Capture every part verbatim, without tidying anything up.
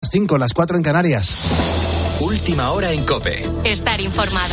cinco, las cuatro en Canarias. Última hora en COPE. Estar informado.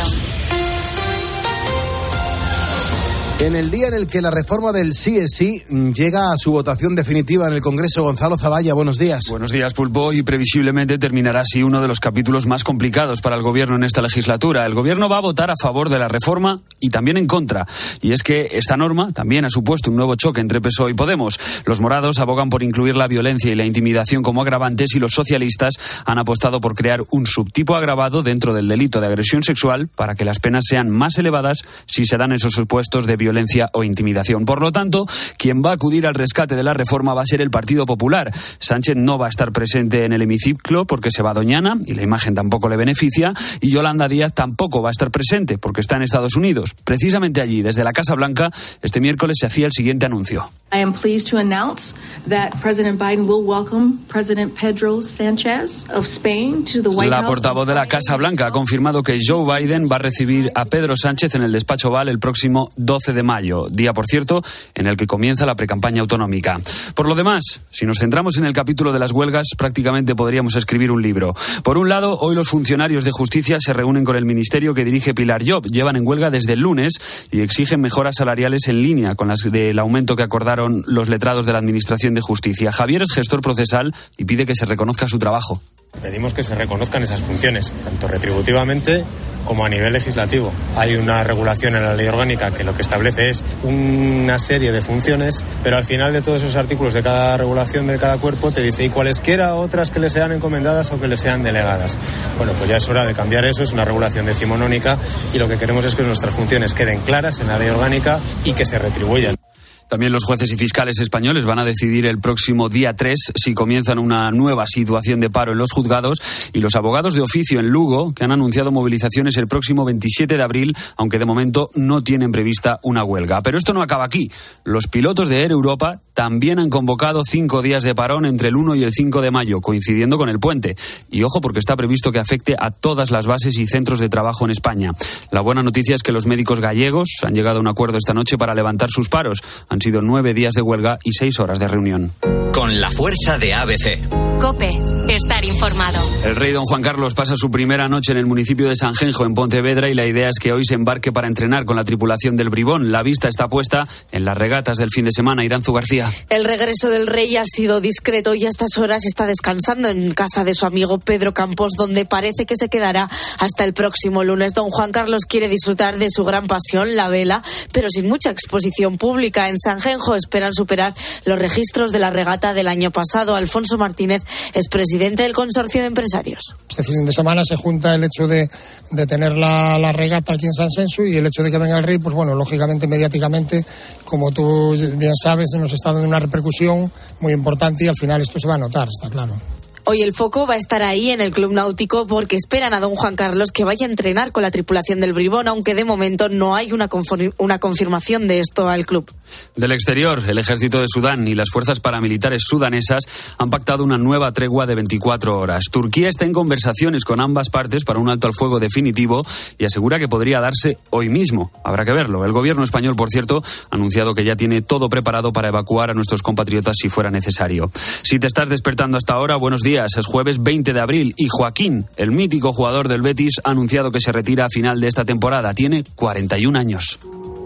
En el día en el que la reforma del sí es sí llega a su votación definitiva en el Congreso, Gonzalo Zavalla, buenos días. Buenos días, Pulpo, y previsiblemente terminará así uno de los capítulos más complicados para el Gobierno en esta legislatura. El Gobierno va a votar a favor de la reforma y también en contra. Y es que esta norma también ha supuesto un nuevo choque entre P S O E y Podemos. Los morados abogan por incluir la violencia y la intimidación como agravantes y los socialistas han apostado por crear un subtipo agravado dentro del delito de agresión sexual para que las penas sean más elevadas si se dan esos supuestos de violencia violencia o intimidación. Por lo tanto, quien va a acudir al rescate de la reforma va a ser el Partido Popular. Sánchez no va a estar presente en el hemiciclo porque se va a Doñana y la imagen tampoco le beneficia, y Yolanda Díaz tampoco va a estar presente porque está en Estados Unidos. Precisamente allí, desde la Casa Blanca, este miércoles se hacía el siguiente anuncio. I am pleased to announce that President Biden will welcome President Pedro Sánchez of Spain to the White House. La portavoz de la Casa Blanca ha confirmado que Joe Biden va a recibir a Pedro Sánchez en el despacho Oval el próximo doce de mayo, día, por cierto, en el que comienza la precampaña autonómica. Por lo demás, si nos centramos en el capítulo de las huelgas, prácticamente podríamos escribir un libro. Por un lado, hoy los funcionarios de justicia se reúnen con el ministerio que dirige Pilar Llop. Llevan en huelga desde el lunes y exigen mejoras salariales en línea con las del aumento que acordaron los letrados de la Administración de Justicia. Javier es gestor procesal y pide que se reconozca su trabajo. Pedimos que se reconozcan esas funciones, tanto retributivamente como a nivel legislativo. Hay una regulación en la ley orgánica que lo que establece es una serie de funciones, pero al final de todos esos artículos de cada regulación de cada cuerpo te dice y cualesquiera otras que le sean encomendadas o que le sean delegadas. Bueno, pues ya es hora de cambiar eso, es una regulación decimonónica y lo que queremos es que nuestras funciones queden claras en la ley orgánica y que se retribuyan. También los jueces y fiscales españoles van a decidir el próximo día tres si comienzan una nueva situación de paro en los juzgados, y los abogados de oficio en Lugo, que han anunciado movilizaciones el próximo veintisiete de abril, aunque de momento no tienen prevista una huelga. Pero esto no acaba aquí. Los pilotos de Air Europa también han convocado cinco días de parón entre el uno y el cinco de mayo, coincidiendo con el puente. Y ojo, porque está previsto que afecte a todas las bases y centros de trabajo en España. La buena noticia es que los médicos gallegos han llegado a un acuerdo esta noche para levantar sus paros. Han sido nueve días de huelga y seis horas de reunión. Con la fuerza de A B C. COPE. Estar informado. El rey don Juan Carlos pasa su primera noche en el municipio de Sanjenjo, en Pontevedra, y la idea es que hoy se embarque para entrenar con la tripulación del Bribón. La vista está puesta en las regatas del fin de semana. Iranzu García. El regreso del rey ha sido discreto y a estas horas está descansando en casa de su amigo Pedro Campos, donde parece que se quedará hasta el próximo lunes. Don Juan Carlos quiere disfrutar de su gran pasión, la vela, pero sin mucha exposición pública. En Sanjenjo esperan superar los registros de la regata del año pasado. Alfonso Martínez es presidente del consorcio de empresarios. Este fin de semana se junta el hecho de, de tener la, la regata aquí en San Sensu y el hecho de que venga el rey, pues bueno, lógicamente, mediáticamente, como tú bien sabes, nos está dando una repercusión muy importante y al final esto se va a notar, está claro. Hoy el foco va a estar ahí en el Club Náutico porque esperan a don Juan Carlos que vaya a entrenar con la tripulación del Bribón, aunque de momento no hay una, conform- una confirmación de esto al club. Del exterior, el ejército de Sudán y las fuerzas paramilitares sudanesas han pactado una nueva tregua de veinticuatro horas. Turquía está en conversaciones con ambas partes para un alto al fuego definitivo y asegura que podría darse hoy mismo. Habrá que verlo. El gobierno español, por cierto, ha anunciado que ya tiene todo preparado para evacuar a nuestros compatriotas si fuera necesario. Si te estás despertando hasta ahora, buenos días. Es jueves veinte de abril y Joaquín, el mítico jugador del Betis, ha anunciado que se retira a final de esta temporada. Tiene cuarenta y un años.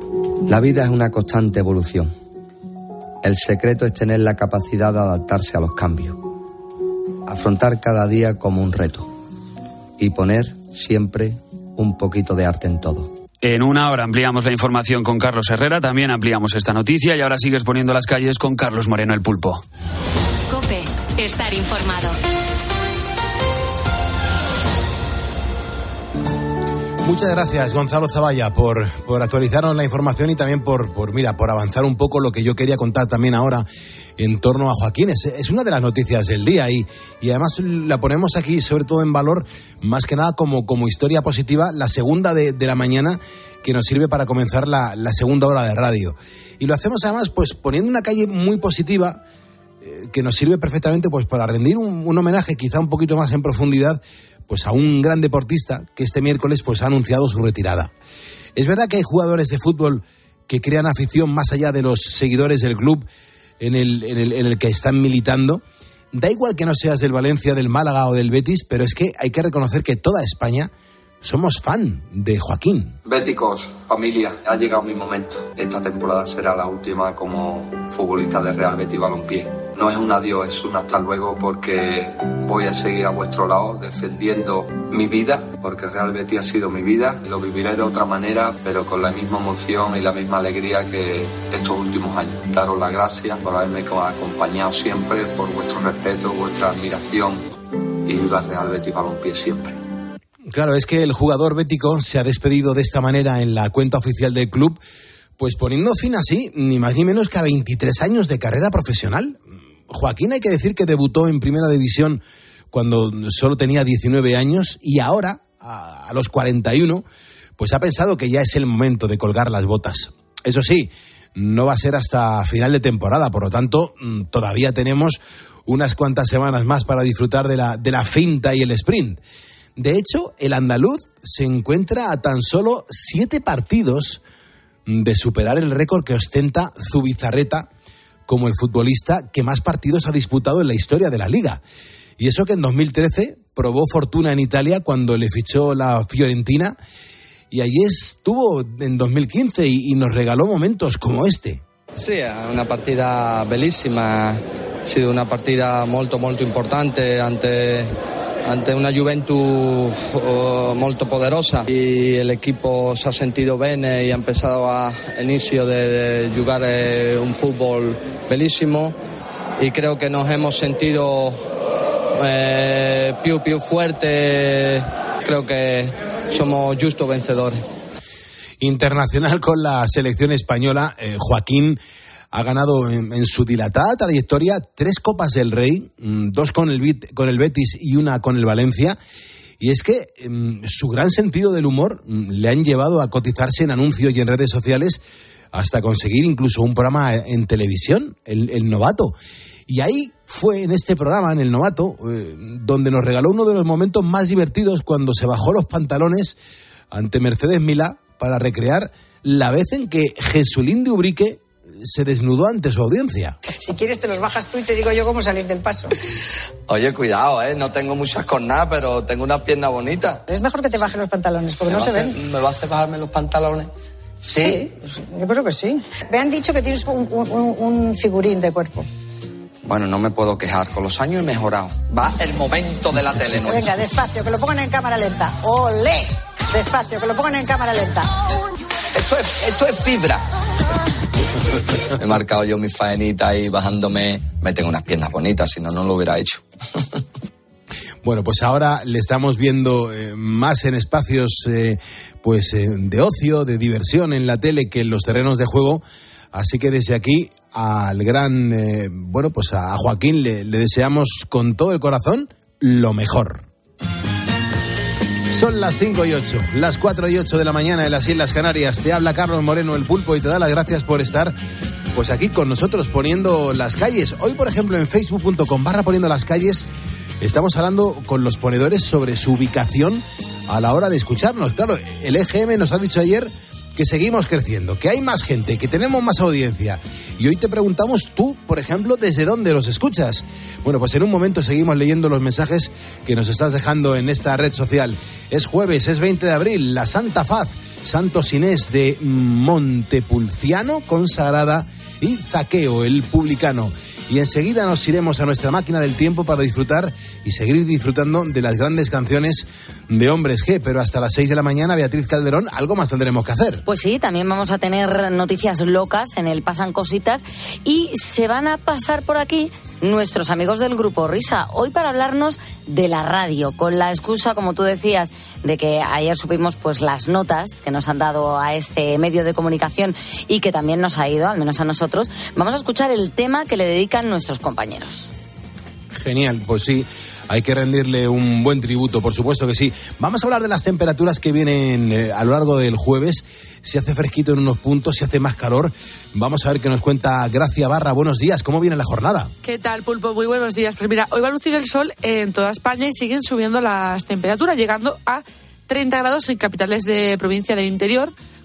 La vida es una constante evolución. El secreto es tener la capacidad de adaptarse a los cambios, afrontar cada día como un reto y poner siempre un poquito de arte en todo. En una hora ampliamos la información con Carlos Herrera, también ampliamos esta noticia y ahora sigues poniendo las calles con Carlos Moreno, el Pulpo. COPE. Estar informado. Muchas gracias, Gonzalo Zavalla, por, por actualizarnos la información y también por, por, mira, por avanzar un poco lo que yo quería contar también ahora en torno a Joaquín. Es, es una de las noticias del día y, y además la ponemos aquí sobre todo en valor, más que nada como, como historia positiva, la segunda de, de la mañana que nos sirve para comenzar la, la segunda hora de radio. Y lo hacemos además pues poniendo una calle muy positiva, que nos sirve perfectamente pues para rendir un, un homenaje quizá un poquito más en profundidad pues a un gran deportista que este miércoles pues ha anunciado su retirada. Es verdad que hay jugadores de fútbol que crean afición más allá de los seguidores del club en el, en el, en el que están militando, Da igual que no seas del Valencia, del Málaga o del Betis, pero es que hay que reconocer que toda España somos fan de Joaquín. Béticos, familia, ha llegado mi momento. Esta temporada será la última como futbolista de Real Betis Balompié. No es un adiós, es un hasta luego, porque voy a seguir a vuestro lado defendiendo mi vida, porque Real Betis ha sido mi vida. Lo viviré de otra manera, pero con la misma emoción y la misma alegría que estos últimos años. Daros las gracias por haberme acompañado siempre, por vuestro respeto, vuestra admiración, y viva Real Betis Balompié siempre. Claro, es que el jugador bético se ha despedido de esta manera en la cuenta oficial del club, pues poniendo fin así, ni más ni menos que a veintitrés años de carrera profesional. Joaquín, hay que decir que debutó en Primera División cuando solo tenía diecinueve años y ahora, a, a los cuarenta y uno, pues ha pensado que ya es el momento de colgar las botas. Eso sí, no va a ser hasta final de temporada, por lo tanto, todavía tenemos unas cuantas semanas más para disfrutar de la, de la finta y el sprint. De hecho, el andaluz se encuentra a tan solo siete partidos de superar el récord que ostenta Zubizarreta como el futbolista que más partidos ha disputado en la historia de la Liga. Y eso que en dos mil trece probó fortuna en Italia cuando le fichó la Fiorentina, y allí estuvo en dos mil quince y, y nos regaló momentos como este. Sí, è una partita bellissima, ha sido una partita molto molto importante ante, ante una Juventus uh, molto poderosa, y el equipo se ha sentido bene y ha empezado a inicio de, de jugar eh, un fútbol bellísimo, y creo que nos hemos sentido eh, più più fuerte, creo que somos justos vencedores. Internacional con la selección española, eh, Joaquín ha ganado en, en su dilatada trayectoria tres Copas del Rey, dos con el, con el Betis y una con el Valencia. Y es que eh, su gran sentido del humor le han llevado a cotizarse en anuncios y en redes sociales hasta conseguir incluso un programa en televisión, el, el Novato. Y ahí fue, en este programa, en el Novato, eh, donde nos regaló uno de los momentos más divertidos cuando se bajó los pantalones ante Mercedes Milá para recrear la vez en que Jesulín de Ubrique se desnudó ante su audiencia. Si quieres te los bajas tú y te digo yo cómo salir del paso. Oye, cuidado, ¿eh? No tengo muchas cornadas, pero tengo una pierna bonita. Es mejor que te bajes los pantalones, porque no se hacer, ven. ¿Me va a hacer bajarme los pantalones? ¿Sí? Sí, yo creo que sí. Me han dicho que tienes un, un, un figurín de cuerpo. Bueno, no me puedo quejar. Con los años he mejorado. Va el momento de la telenovela. Venga, despacio, que lo pongan en cámara lenta. ¡Olé! Despacio, que lo pongan en cámara lenta. Esto es, esto es fibra. He marcado yo mi faenita ahí bajándome. Me tengo unas piernas bonitas, si no, no lo hubiera hecho. Bueno, pues ahora le estamos viendo eh, más en espacios eh, pues eh, de ocio, de diversión en la tele que en los terrenos de juego. Así que desde aquí al gran, eh, bueno, pues a Joaquín le, le deseamos con todo el corazón lo mejor. Son las cinco y ocho, las cuatro y ocho de la mañana en las Islas Canarias. Te habla Carlos Moreno, el Pulpo, y te da las gracias por estar pues aquí con nosotros poniendo las calles. Hoy, por ejemplo, en facebook punto com barra poniendo las calles, estamos hablando con los ponedores sobre su ubicación a la hora de escucharnos. Claro, el E G M nos ha dicho ayer que seguimos creciendo, que hay más gente, que tenemos más audiencia. Y hoy te preguntamos tú, por ejemplo, ¿desde dónde los escuchas? Bueno, pues en un momento seguimos leyendo los mensajes que nos estás dejando en esta red social. Es jueves, es veinte de abril, la Santa Faz, Santos Inés de Montepulciano, consagrada, y Zaqueo, el publicano. Y enseguida nos iremos a nuestra máquina del tiempo para disfrutar y seguir disfrutando de las grandes canciones de Hombres G. Pero hasta las seis de la mañana, Beatriz Calderón, algo más tendremos que hacer. Pues sí, también vamos a tener noticias locas en el Pasan Cositas, y se van a pasar por aquí nuestros amigos del Grupo Risa, hoy para hablarnos de la radio, con la excusa, como tú decías, de que ayer supimos pues las notas que nos han dado a este medio de comunicación y que también nos ha ido, al menos a nosotros. Vamos a escuchar el tema que le dedican nuestros compañeros. Genial, pues sí, hay que rendirle un buen tributo, por supuesto que sí. Vamos a hablar de las temperaturas que vienen eh, a lo largo del jueves. Si hace fresquito en unos puntos, si hace más calor. Vamos a ver qué nos cuenta Gracia Barra. Buenos días, ¿cómo viene la jornada? ¿Qué tal, Pulpo? Muy buenos días. Pues mira, hoy va a lucir el sol en toda España y siguen subiendo las temperaturas, llegando a treinta grados en capitales de provincia del interior,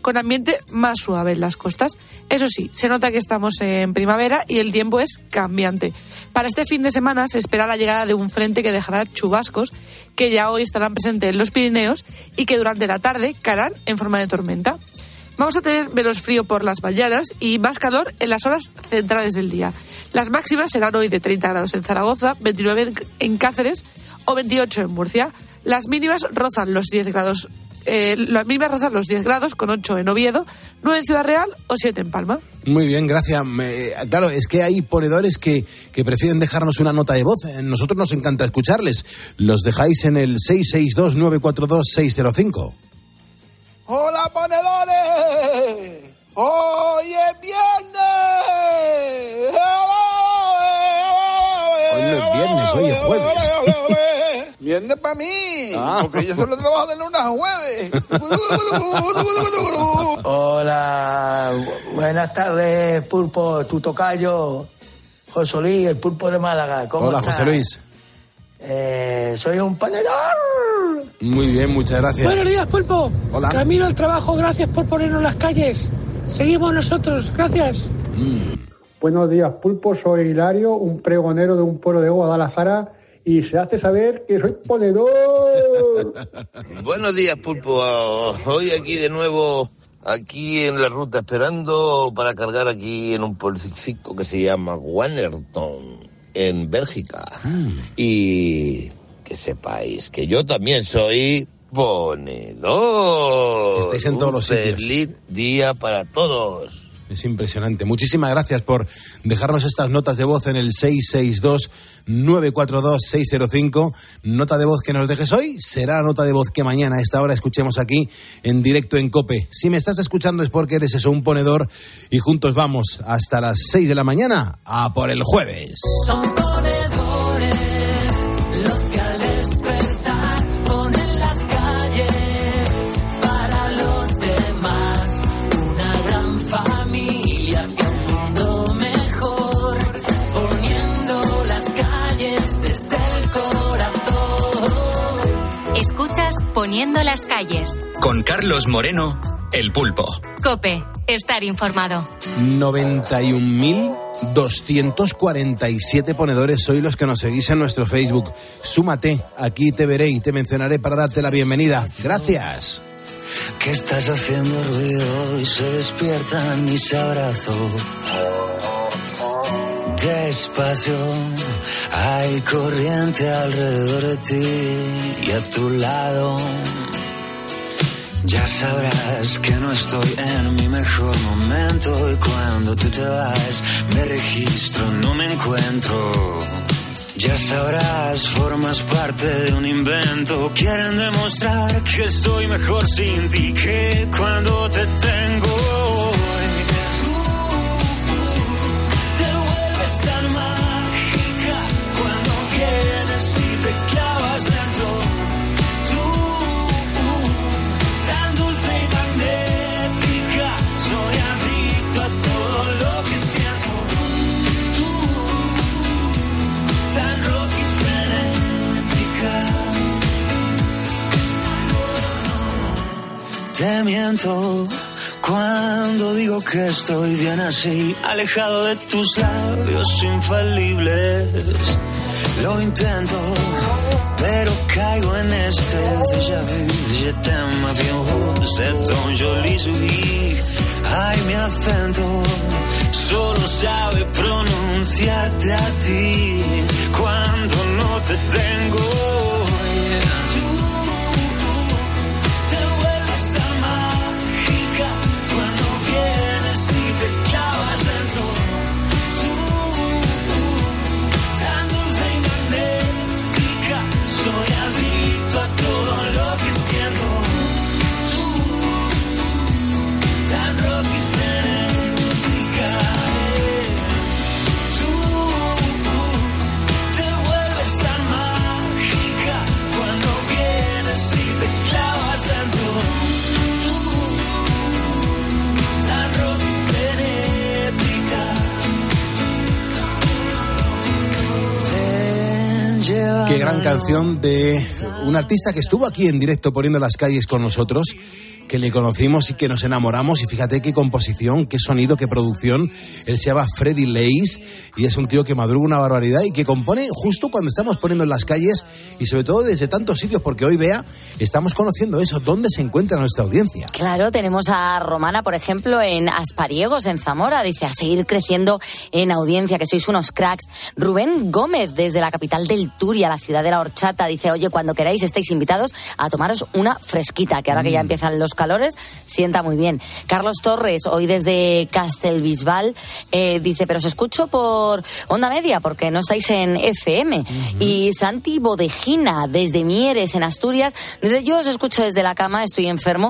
con ambiente más suave en las costas. Eso sí, se nota que estamos en primavera y el tiempo es cambiante. Para este fin de semana se espera la llegada de un frente que dejará chubascos que ya hoy estarán presentes en los Pirineos y que durante la tarde caerán en forma de tormenta. Vamos a tener menos frío por las mañanas y más calor en las horas centrales del día. Las máximas serán hoy de treinta grados en Zaragoza, veintinueve en Cáceres o veintiocho en Murcia. Las mínimas rozan los diez grados, eh, las mínimas rozan los diez grados con ocho en Oviedo, nueve en Ciudad Real o siete en Palma. Muy bien, gracias. Me, claro, es que hay ponedores que, que prefieren dejarnos una nota de voz. Nosotros nos encanta escucharles. Los dejáis en el seis seis dos nueve cuatro dos seis cero cinco. ¡Hola, ponedores! ¡Hoy es viernes! Hoy no es viernes, hoy es jueves. Viernes para mí, ah. porque yo solo trabajo de lunes a jueves. Hola, buenas tardes, Pulpo, tu tocayo, José Luis, el Pulpo de Málaga. ¿Cómo Hola, estás? José Luis. Eh, soy un ponedor. Muy bien, muchas gracias. Buenos días, Pulpo. Hola. Camino al trabajo, gracias por ponernos las calles. Seguimos nosotros, gracias. Mm. Buenos días, Pulpo. Soy Hilario, un pregonero de un pueblo de Guadalajara, y se hace saber que soy ponedor. Buenos días, Pulpo. Hoy aquí de nuevo, aquí en la ruta, esperando para cargar aquí en un pueblecico que se llama Wannerton, en Bélgica. Mm. Y que sepáis que yo también soy ponedor. Estáis en todos un los sitios. Feliz día para todos. Es impresionante. Muchísimas gracias por dejarnos estas notas de voz en el seis seis dos nueve cuatro dos seis cero cinco. Nota de voz que nos dejes hoy será la nota de voz que mañana a esta hora escuchemos aquí en directo en COPE. Si me estás escuchando es porque eres eso, un ponedor, y juntos vamos hasta las seis de la mañana a por el jueves. Son ponedores los que al despertar ponen las calles para los demás. Una gran familia hacia un mundo mejor, poniendo las calles desde el corazón. Escuchas Poniendo las calles. Con Carlos Moreno, El Pulpo. COPE, estar informado. noventa y un mil doscientos cuarenta y siete ponedores sois los que nos seguís en nuestro Facebook. Súmate, aquí te veré y te mencionaré para darte la bienvenida. Gracias. ¿Qué estás haciendo ruido? Y se despiertan mis abrazos. Despacio, hay corriente alrededor de ti y a tu lado. Ya sabrás que no estoy en mi mejor momento y cuando tú te vas me registro, no me encuentro. Ya sabrás, formas parte de un invento. Quieren demostrar que estoy mejor sin ti que cuando te tengo. Tú te vuelves tan mágica cuando vienes y te clavas dentro. Tú, tan dulce y magnética, soy adicto a todo lo que siento. Tú, tan rock y frenética. Te miento cuando digo que estoy bien así, alejado de tus labios infalibles. Lo intento, pero caigo en este déjà vu, je t'aime, avión, c'est ton joli sourire. Ay, mi acento solo sabe pronunciarte a ti cuando no te tengo. Tú te vuelves tan mágica cuando vienes y te clavas dentro. Tú, tan dulce y magnética, soy adicto a todo lo que siento. Tú, tan rock y frenética. Tú te vuelves tan mágica cuando vienes y te clavas dentro. Tú, tan rock y frenética. Qué gran canción de un artista que estuvo aquí en directo poniendo las calles con nosotros que le conocimos y que nos enamoramos, y fíjate qué composición, qué sonido, qué producción. Él se llama Freddy Leis y es un tío que madruga una barbaridad y que compone justo cuando estamos poniendo en las calles y sobre todo desde tantos sitios, porque hoy, Bea, estamos conociendo eso, dónde se encuentra nuestra audiencia. Claro, tenemos a Romana, por ejemplo, en Aspariegos, en Zamora, dice, a seguir creciendo en audiencia, que sois unos cracks. Rubén Gómez, desde la capital del Turia, la ciudad de la horchata, dice, oye, cuando queráis estáis invitados a tomaros una fresquita, que ahora que ya empiezan los calores, sienta muy bien. Carlos Torres, hoy desde Castelbisbal, eh, dice, pero os escucho por onda media, porque no estáis en F M. Uh-huh. Y Santi Bodejina, desde Mieres, en Asturias, dice, yo os escucho desde la cama, estoy enfermo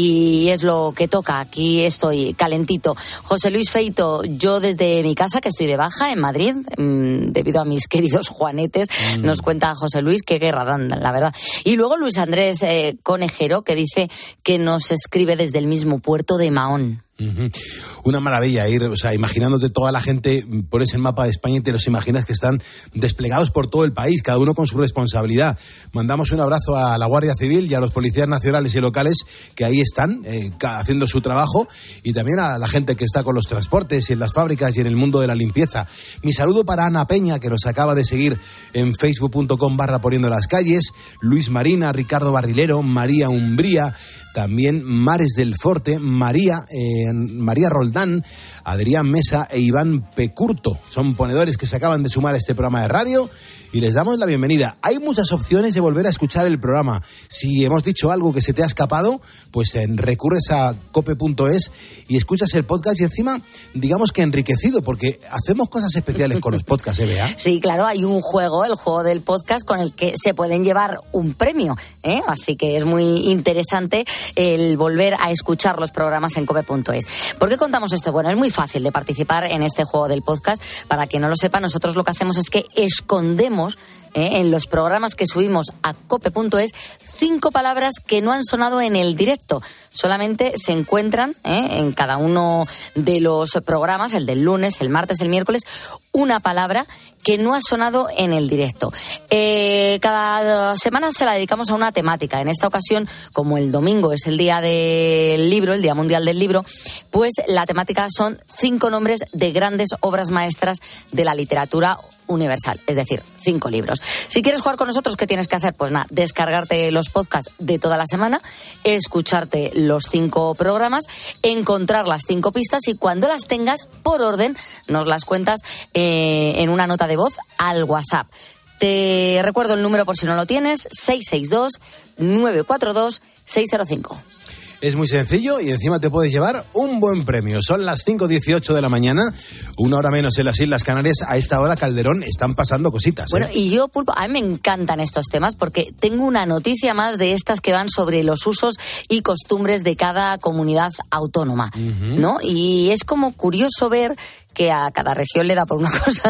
y es lo que toca, aquí estoy calentito. José Luis Feito, yo desde mi casa, que estoy de baja en Madrid, mmm, debido a mis queridos juanetes, mm. nos cuenta José Luis, qué guerra dan, la verdad. Y luego Luis Andrés eh, Conejero, que dice que nos escribe desde el mismo puerto de Mahón. Uh-huh. Una maravilla ir, o sea, imaginándote toda la gente, pones el mapa de España y te los imaginas que están desplegados por todo el país, cada uno con su responsabilidad. Mandamos un abrazo a la Guardia Civil y a los policías nacionales y locales que ahí están eh, haciendo su trabajo, y también a la gente que está con los transportes y en las fábricas y en el mundo de la limpieza. Mi saludo para Ana Peña, que nos acaba de seguir en facebook punto com barra poniendo las calles, Luis Marina, Ricardo Barrilero, María Umbría, también Mares del Forte, María, eh, María Roldán, Adrián Mesa e Iván Pecurto. Son ponedores que se acaban de sumar a este programa de radio y les damos la bienvenida. Hay muchas opciones de volver a escuchar el programa. Si hemos dicho algo que se te ha escapado, pues eh, recurres a cope punto es y escuchas el podcast, y encima, digamos que enriquecido, porque hacemos cosas especiales con los podcasts, ¿eh, Bea? Sí, claro, hay un juego, el juego del podcast, con el que se pueden llevar un premio, ¿eh? Así que es muy interesante el volver a escuchar los programas en cope punto es. ¿Por qué contamos esto? Bueno, es muy fácil de participar en este juego del podcast. Para quien no lo sepa, nosotros lo que hacemos es que escondemos eh, en los programas que subimos a cope punto es cinco palabras que no han sonado en el directo. Solamente se encuentran eh, en cada uno de los programas, el del lunes, el martes, el miércoles, una palabra que no ha sonado en el directo. Eh, cada semana se la dedicamos a una temática. En esta ocasión, como el domingo es el día del libro, el Día Mundial del Libro, pues la temática son cinco nombres de grandes obras maestras de la literatura universal, es decir, cinco libros. Si quieres jugar con nosotros, ¿qué tienes que hacer? Pues nada, descargarte los podcasts de toda la semana, escucharte los cinco programas, encontrar las cinco pistas y cuando las tengas, por orden, nos las cuentas eh, en una nota de voz al WhatsApp. Te recuerdo el número por si no lo tienes, seis seis dos, nueve cuatro dos, seis cero cinco. Es muy sencillo y encima te puedes llevar un buen premio. Son las cinco dieciocho de la mañana, una hora menos en las Islas Canarias. A esta hora, Calderón, están pasando cositas, ¿eh? Bueno, y yo, Pulpo, a mí me encantan estos temas porque tengo una noticia más de estas que van sobre los usos y costumbres de cada comunidad autónoma, uh-huh. ¿no? Y es como curioso ver que a cada región le da por una cosa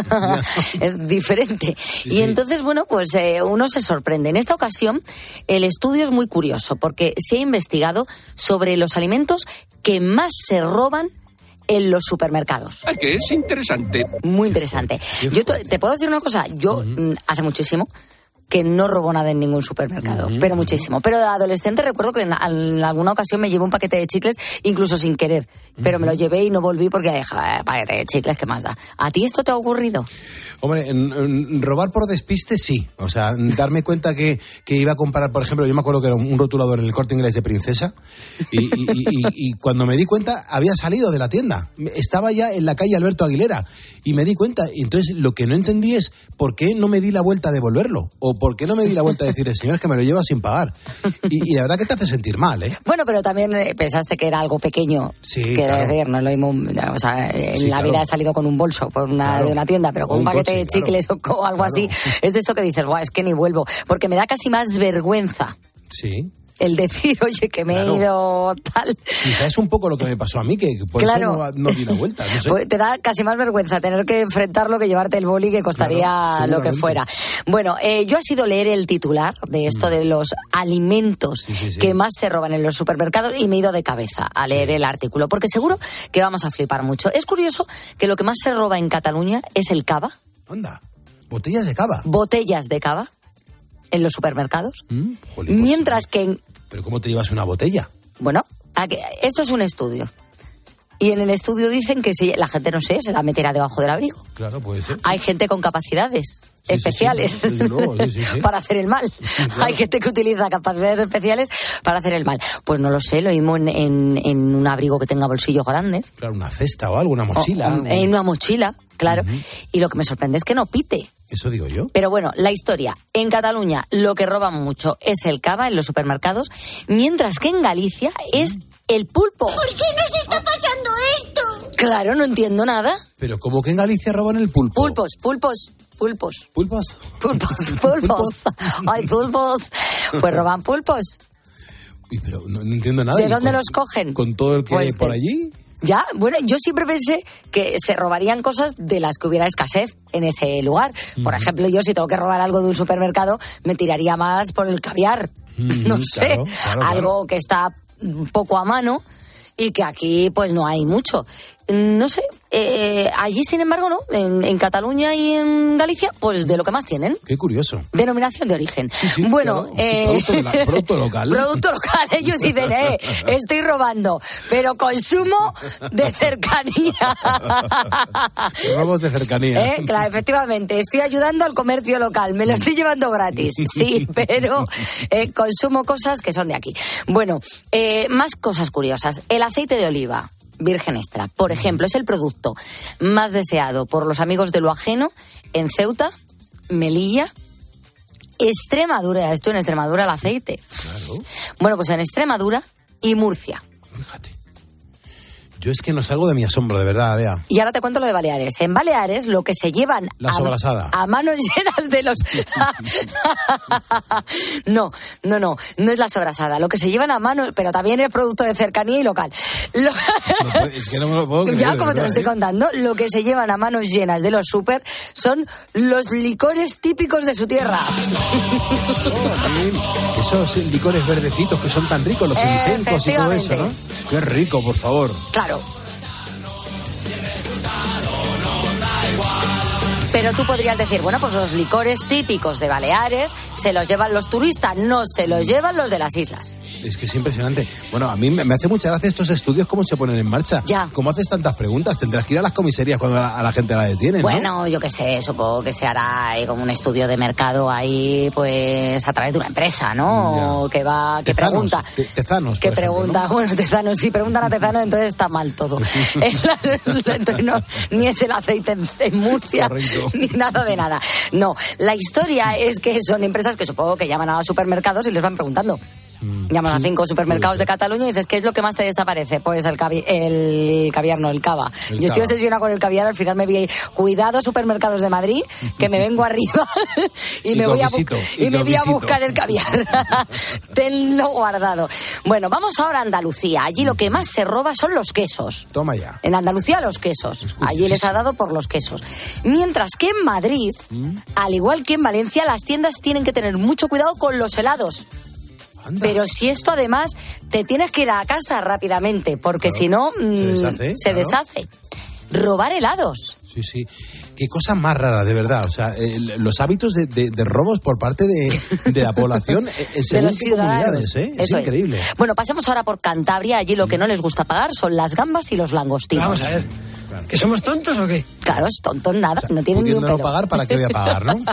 diferente. Sí, y entonces, bueno, pues eh, uno se sorprende. En esta ocasión, el estudio es muy curioso porque se ha investigado sobre los alimentos que más se roban en los supermercados. Ah, que es interesante. Muy interesante. Yo te, te puedo decir una cosa. Yo, uh-huh. hace muchísimo que no robo nada en ningún supermercado, uh-huh. pero muchísimo. Pero de adolescente recuerdo que en, en alguna ocasión me llevé un paquete de chicles, incluso sin querer, pero uh-huh. me lo llevé y no volví porque dije, paquete de chicles, ¿qué más da? ¿A ti esto te ha ocurrido? Hombre, en, en, robar por despiste sí. O sea, darme cuenta que, que iba a comprar, por ejemplo, yo me acuerdo que era un rotulador en el Corte Inglés de Princesa y, y, y, y, y cuando me di cuenta había salido de la tienda. Estaba ya en la calle Alberto Aguilera y me di cuenta. Y entonces lo que no entendí es por qué no me di la vuelta a devolverlo o por qué no me di la vuelta a decirle, señor, es que me lo lleva sin pagar. Y, y la verdad que te hace sentir mal, ¿eh? Bueno, pero también pensaste que era algo pequeño. Sí, que claro. decir, no es lo mismo. O sea, en sí, la claro. vida he salido con un bolso por una, claro. de una tienda, pero con un, un paquete coche, de chicles claro. o algo claro. así. Es de esto que dices, Buah, es que ni vuelvo. Porque me da casi más vergüenza. Sí. El decir, oye, que me claro. he ido tal. Quizás es un poco lo que me pasó a mí, que por claro. eso no, no di la vuelta. No sé. Pues te da casi más vergüenza tener que enfrentarlo que llevarte el boli que costaría claro, lo que fuera. Bueno, eh, yo he sido leer el titular de esto mm. de los alimentos sí, sí, sí. que más se roban en los supermercados y me he ido de cabeza a leer sí. el artículo, porque seguro que vamos a flipar mucho. Es curioso que lo que más se roba en Cataluña es el cava. Anda, botellas de cava. Botellas de cava. En los supermercados. Mm, jolín, pues, mientras que... En... ¿Pero cómo te llevas una botella? Bueno, Aquí, esto es un estudio. Y en el estudio dicen que si la gente, no sé, se la meterá debajo del abrigo. Claro, puede ser. Hay gente con capacidades sí, especiales sí, sí, luego, sí, sí, sí. para hacer el mal. Claro. Hay gente que utiliza capacidades especiales para hacer el mal. Pues no lo sé, lo mismo en, en, en un abrigo que tenga bolsillos grandes. Claro, una cesta o algo, una mochila. O, o, en una mochila, claro. Uh-huh. Y lo que me sorprende es que no pite. Eso digo yo. Pero bueno, la historia. En Cataluña lo que roban mucho es el cava en los supermercados, mientras que en Galicia es el pulpo. ¿Por qué nos está pasando esto? Claro, no entiendo nada. Pero ¿cómo que en Galicia roban el pulpo? Pulpos, pulpos, pulpos. ¿Pulpos? Pulpos, pulpos. Ay, pulpos. Pues roban pulpos. Uy, pero no, no entiendo nada. ¿De dónde con, los cogen? ¿Con todo el que hay pues por de... allí? Ya, bueno, yo siempre pensé que se robarían cosas de las que hubiera escasez en ese lugar. Por mm. ejemplo, yo si tengo que robar algo de un supermercado, me tiraría más por el caviar. Mm, no sé, claro, claro, algo claro. que está un poco a mano y que aquí pues no hay mucho. No sé, eh, allí sin embargo no, en, en Cataluña y en Galicia, pues de lo que más tienen. Qué curioso. Denominación de origen. Sí, sí, bueno, claro. eh, producto, producto local. Producto local, ellos dicen, eh, estoy robando, pero consumo de cercanía. Robos de cercanía. Eh, claro, efectivamente, estoy ayudando al comercio local, me lo estoy llevando gratis, sí, pero eh, consumo cosas que son de aquí. Bueno, eh, más cosas curiosas. El aceite de oliva virgen extra, por ejemplo, es el producto más deseado por los amigos de lo ajeno en Ceuta, Melilla, Extremadura. Esto en Extremadura el aceite. Claro. Bueno, pues en Extremadura y Murcia. Fíjate. Yo es que no salgo de mi asombro, de verdad, Bea. Y ahora te cuento lo de Baleares. En Baleares lo que se llevan la sobrasada. A, a manos llenas de los... no, no, no, no es la sobrasada. Lo que se llevan a mano, pero también es producto de cercanía y local. Lo... no puedo, es que no me lo puedo creer, ya, como verdad, te lo estoy ¿eh? contando, lo que se llevan a manos llenas de los súper son los licores típicos de su tierra. Oh, esos licores verdecitos que son tan ricos, los cenicencos y todo eso, ¿no? Qué rico, por favor. Claro. Pero tú podrías decir, bueno, pues los licores típicos de Baleares se los llevan los turistas, no se los llevan los de las islas. Es que es impresionante. Bueno, a mí me hace mucha gracia estos estudios, cómo se ponen en marcha. Ya. ¿Cómo haces tantas preguntas? Tendrás que ir a las comisarías cuando a la gente la detienen, ¿no? Bueno, yo qué sé, supongo que se hará ahí como un estudio de mercado ahí, pues a través de una empresa, ¿no? Ya. Que va, que Tezanos, pregunta. Te, tezanos, que por ejemplo, pregunta, ¿no? Bueno, Tezanos, si preguntan a Tezanos, entonces está mal todo. Entonces no, ni es el aceite en, en Murcia, correcto, ni nada de nada. No, la historia es que son empresas que supongo que llaman a los supermercados y les van preguntando. Llamas sí, a cinco supermercados de Cataluña y dices, ¿qué es lo que más te desaparece? Pues el, cavi- el caviar, no, el cava. El Yo cava. Estoy obsesionada con el caviar, al final me vi, cuidado supermercados de Madrid, que me vengo arriba y, y me voy visito, a, bu- y y me voy a buscar el caviar. Tenlo guardado. Bueno, vamos ahora a Andalucía. Allí lo que más se roba son los quesos. Toma ya. En Andalucía los quesos. Allí les ha dado por los quesos. Mientras que en Madrid, ¿Mm? al igual que en Valencia, las tiendas tienen que tener mucho cuidado con los helados. Anda. Pero si esto además te tienes que ir a casa rápidamente, porque claro, si no se deshace. Se claro. deshace. Robar helados. Sí, sí. Qué cosa más rara, de verdad. O sea, eh, los hábitos de, de, de robos por parte de, de la población eh, según qué comunidades, ¿eh? Es Eso increíble. Es. Bueno, pasemos ahora por Cantabria. Allí lo que no les gusta pagar son las gambas y los langostinos. Vamos a ver. ¿Que somos tontos o qué? Claro, es tontos nada, o sea, no tienen ni un pelo. Pudiendo no pagar, ¿para qué voy a pagar, no?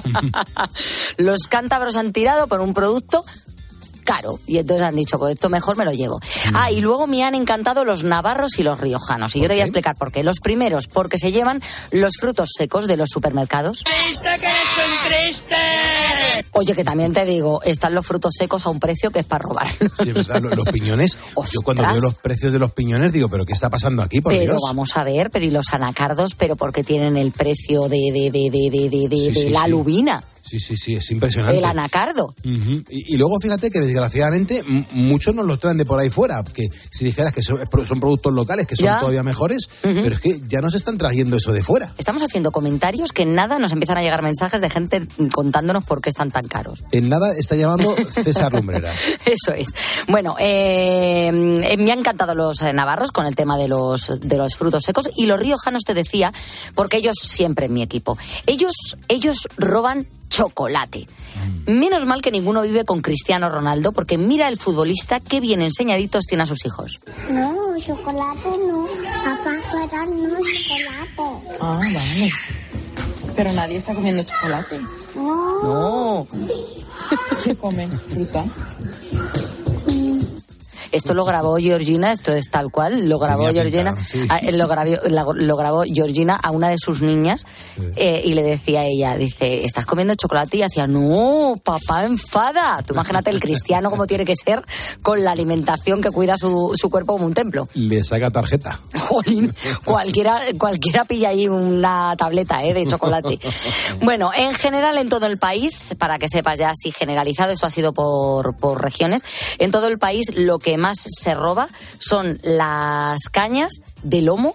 Los cántabros han tirado por un producto caro, y entonces han dicho, pues esto mejor me lo llevo. Mm. Ah, y luego me han encantado los navarros y los riojanos, y yo te voy a explicar por qué. Los primeros, porque se llevan los frutos secos de los supermercados. ¡Triste que es un triste! Oye, que también te digo, están los frutos secos a un precio que es para robarlos. Sí, verdad, los, los piñones, yo cuando veo los precios de los piñones digo, ¿pero qué está pasando aquí, por pero Dios? Vamos a ver, pero y los anacardos, pero porque tienen el precio de, de, de, de, de, de, de, sí, de sí, la sí. lubina. Sí, sí, sí, es impresionante. El anacardo. Uh-huh. y, y luego fíjate que desgraciadamente m- muchos nos los traen de por ahí fuera, que si dijeras que son, son productos locales, que son ¿Ya? todavía mejores, uh-huh. pero es que ya nos están trayendo eso de fuera. Estamos haciendo comentarios que en nada nos empiezan a llegar mensajes de gente contándonos por qué están tan caros. En nada está llamando César Lumbreras. Eso es. Bueno, eh, me han encantado los eh, navarros con el tema de los, de los frutos secos, y los riojanos te decía, porque ellos siempre en mi equipo, ellos, ellos roban chocolate. Menos mal que ninguno vive con Cristiano Ronaldo, porque mira el futbolista qué bien enseñaditos tiene a sus hijos. No, chocolate no. Papá, fuera no, chocolate. Ah, vale. Pero nadie está comiendo chocolate. No. No. ¿Qué comes? ¿Fruta? Esto lo grabó Georgina, esto es tal cual, lo grabó Tenía Georgina, pintado, sí. a, lo, grabó, lo, lo grabó Georgina a una de sus niñas, sí. eh, y le decía a ella, dice, ¿estás comiendo chocolate? Y hacía, no, papá enfada. Tú imagínate el cristiano como tiene que ser con la alimentación que cuida su, su cuerpo como un templo. Le saca tarjeta. Jolín, cualquiera, cualquiera pilla ahí una tableta eh, de chocolate. Bueno, en general en todo el país, para que sepas ya así generalizado, esto ha sido por, por regiones, en todo el país lo que más se roba son las cañas de lomo,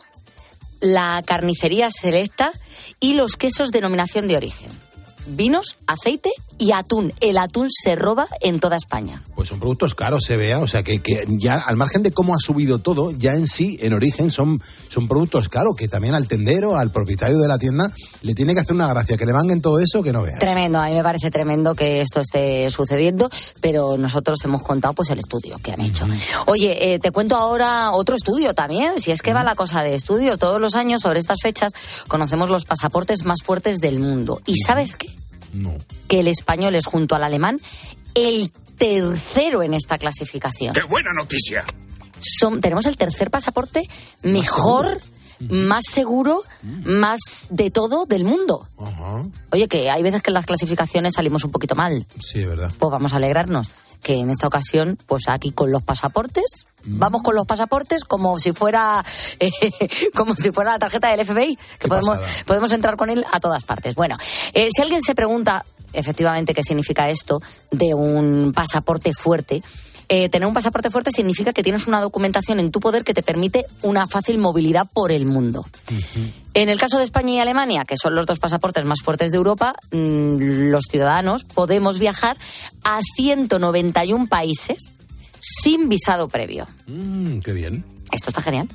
la carnicería selecta y los quesos denominación de origen. Vinos, aceite y atún. El atún se roba en toda España. Pues son productos caros, se vea, o sea que, que ya al margen de cómo ha subido todo, ya en sí, en origen, son, son productos caros, que también al tendero, al propietario de la tienda, le tiene que hacer una gracia, que le manguen todo eso, que no veas. Tremendo, a mí me parece tremendo que esto esté sucediendo, pero nosotros hemos contado pues el estudio que han hecho. Uh-huh. Oye, eh, te cuento ahora otro estudio también, si es que uh-huh. va la cosa de estudio. Todos los años, sobre estas fechas, conocemos los pasaportes más fuertes del mundo. ¿Y uh-huh. sabes qué? No. Que el español es, junto al alemán, el tercero en esta clasificación. ¡Qué buena noticia! Son, tenemos el tercer pasaporte mejor, más seguro, más de todo del mundo. Uh-huh. Oye, que hay veces que en las clasificaciones salimos un poquito mal. Sí, es verdad. Pues vamos a alegrarnos que en esta ocasión, pues aquí con los pasaportes, mm. vamos con los pasaportes como si fuera eh, como si fuera la tarjeta del F B I, que podemos, podemos entrar con él a todas partes. Bueno, eh, si alguien se pregunta efectivamente qué significa esto de un pasaporte fuerte, Eh, tener un pasaporte fuerte significa que tienes una documentación en tu poder que te permite una fácil movilidad por el mundo. Uh-huh. En el caso de España y Alemania, que son los dos pasaportes más fuertes de Europa, mmm, los ciudadanos podemos viajar a ciento noventa y un países sin visado previo. Mm, qué bien. Esto está genial.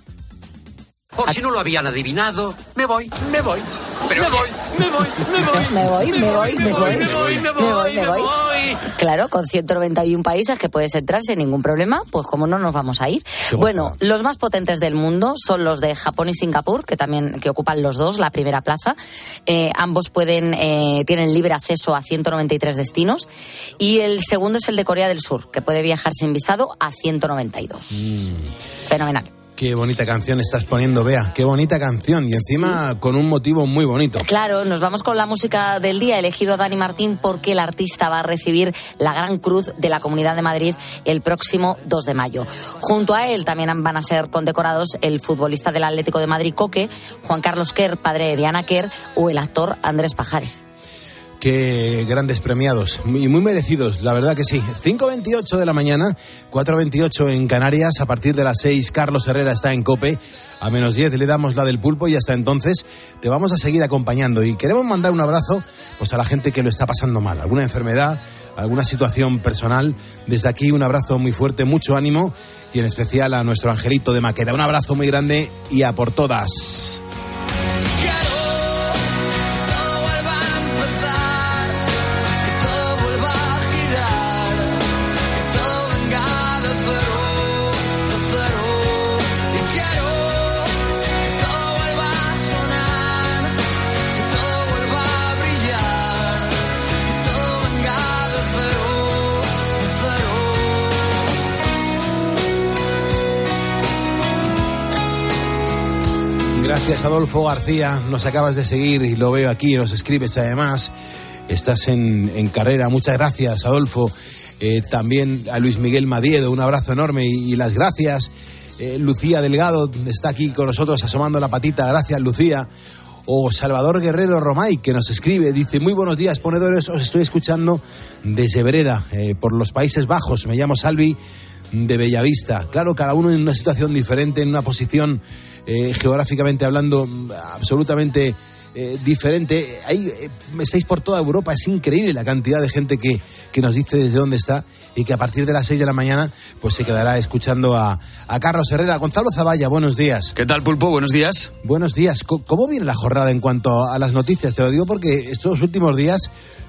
Por si no lo habían adivinado, me voy, me voy. Pero me voy, me voy, me voy. Me voy, me voy, me voy. Me voy, me voy, me voy. Claro, con ciento noventa y un países que puedes entrar sin ningún problema, pues como no nos vamos a ir. Bueno, los más potentes del mundo son los de Japón y Singapur, que también que ocupan los dos la primera plaza. Eh, ambos pueden eh, tienen libre acceso a ciento noventa y tres destinos. Y el segundo es el de Corea del Sur, que puede viajar sin visado a ciento noventa y dos. Mm. Fenomenal. Qué bonita canción estás poniendo, Bea. Qué bonita canción. Y encima sí. con un motivo muy bonito. Claro, nos vamos con la música del día. He elegido a Dani Martín porque el artista va a recibir la Gran Cruz de la Comunidad de Madrid el próximo dos de mayo. Junto a él también van a ser condecorados el futbolista del Atlético de Madrid, Coque, Juan Carlos Quer, padre de Diana Quer, o el actor Andrés Pajares. Qué grandes premiados y muy merecidos, la verdad que sí. cinco veintiocho de la mañana, cuatro veintiocho en Canarias. A partir de las seis, Carlos Herrera está en COPE. A menos diez le damos la del pulpo y hasta entonces te vamos a seguir acompañando. Y queremos mandar un abrazo pues a la gente que lo está pasando mal. Alguna enfermedad, alguna situación personal. Desde aquí un abrazo muy fuerte, mucho ánimo. Y en especial a nuestro Angelito de Maqueda. Un abrazo muy grande y a por todas. Gracias, Adolfo García, nos acabas de seguir y lo veo aquí, nos escribes además, estás en, en carrera, muchas gracias, Adolfo. Eh, también a Luis Miguel Madiedo, un abrazo enorme y, y las gracias. Eh, Lucía Delgado está aquí con nosotros asomando la patita, gracias, Lucía. O Salvador Guerrero Romay, que nos escribe, dice, muy buenos días, ponedores, os estoy escuchando desde Vereda, eh, por los Países Bajos, me llamo Salvi de Bellavista. Claro, cada uno en una situación diferente, en una posición eh, geográficamente hablando absolutamente eh, diferente. Ahí eh, estáis por toda Europa, es increíble la cantidad de gente que, que nos dice desde dónde está y que a partir de las seis de la mañana pues se quedará escuchando a, a Carlos Herrera. Gonzalo Zavalla, buenos días. ¿Qué tal, Pulpo? Buenos días. Buenos días. ¿Cómo viene la jornada en cuanto a las noticias? Te lo digo porque estos últimos días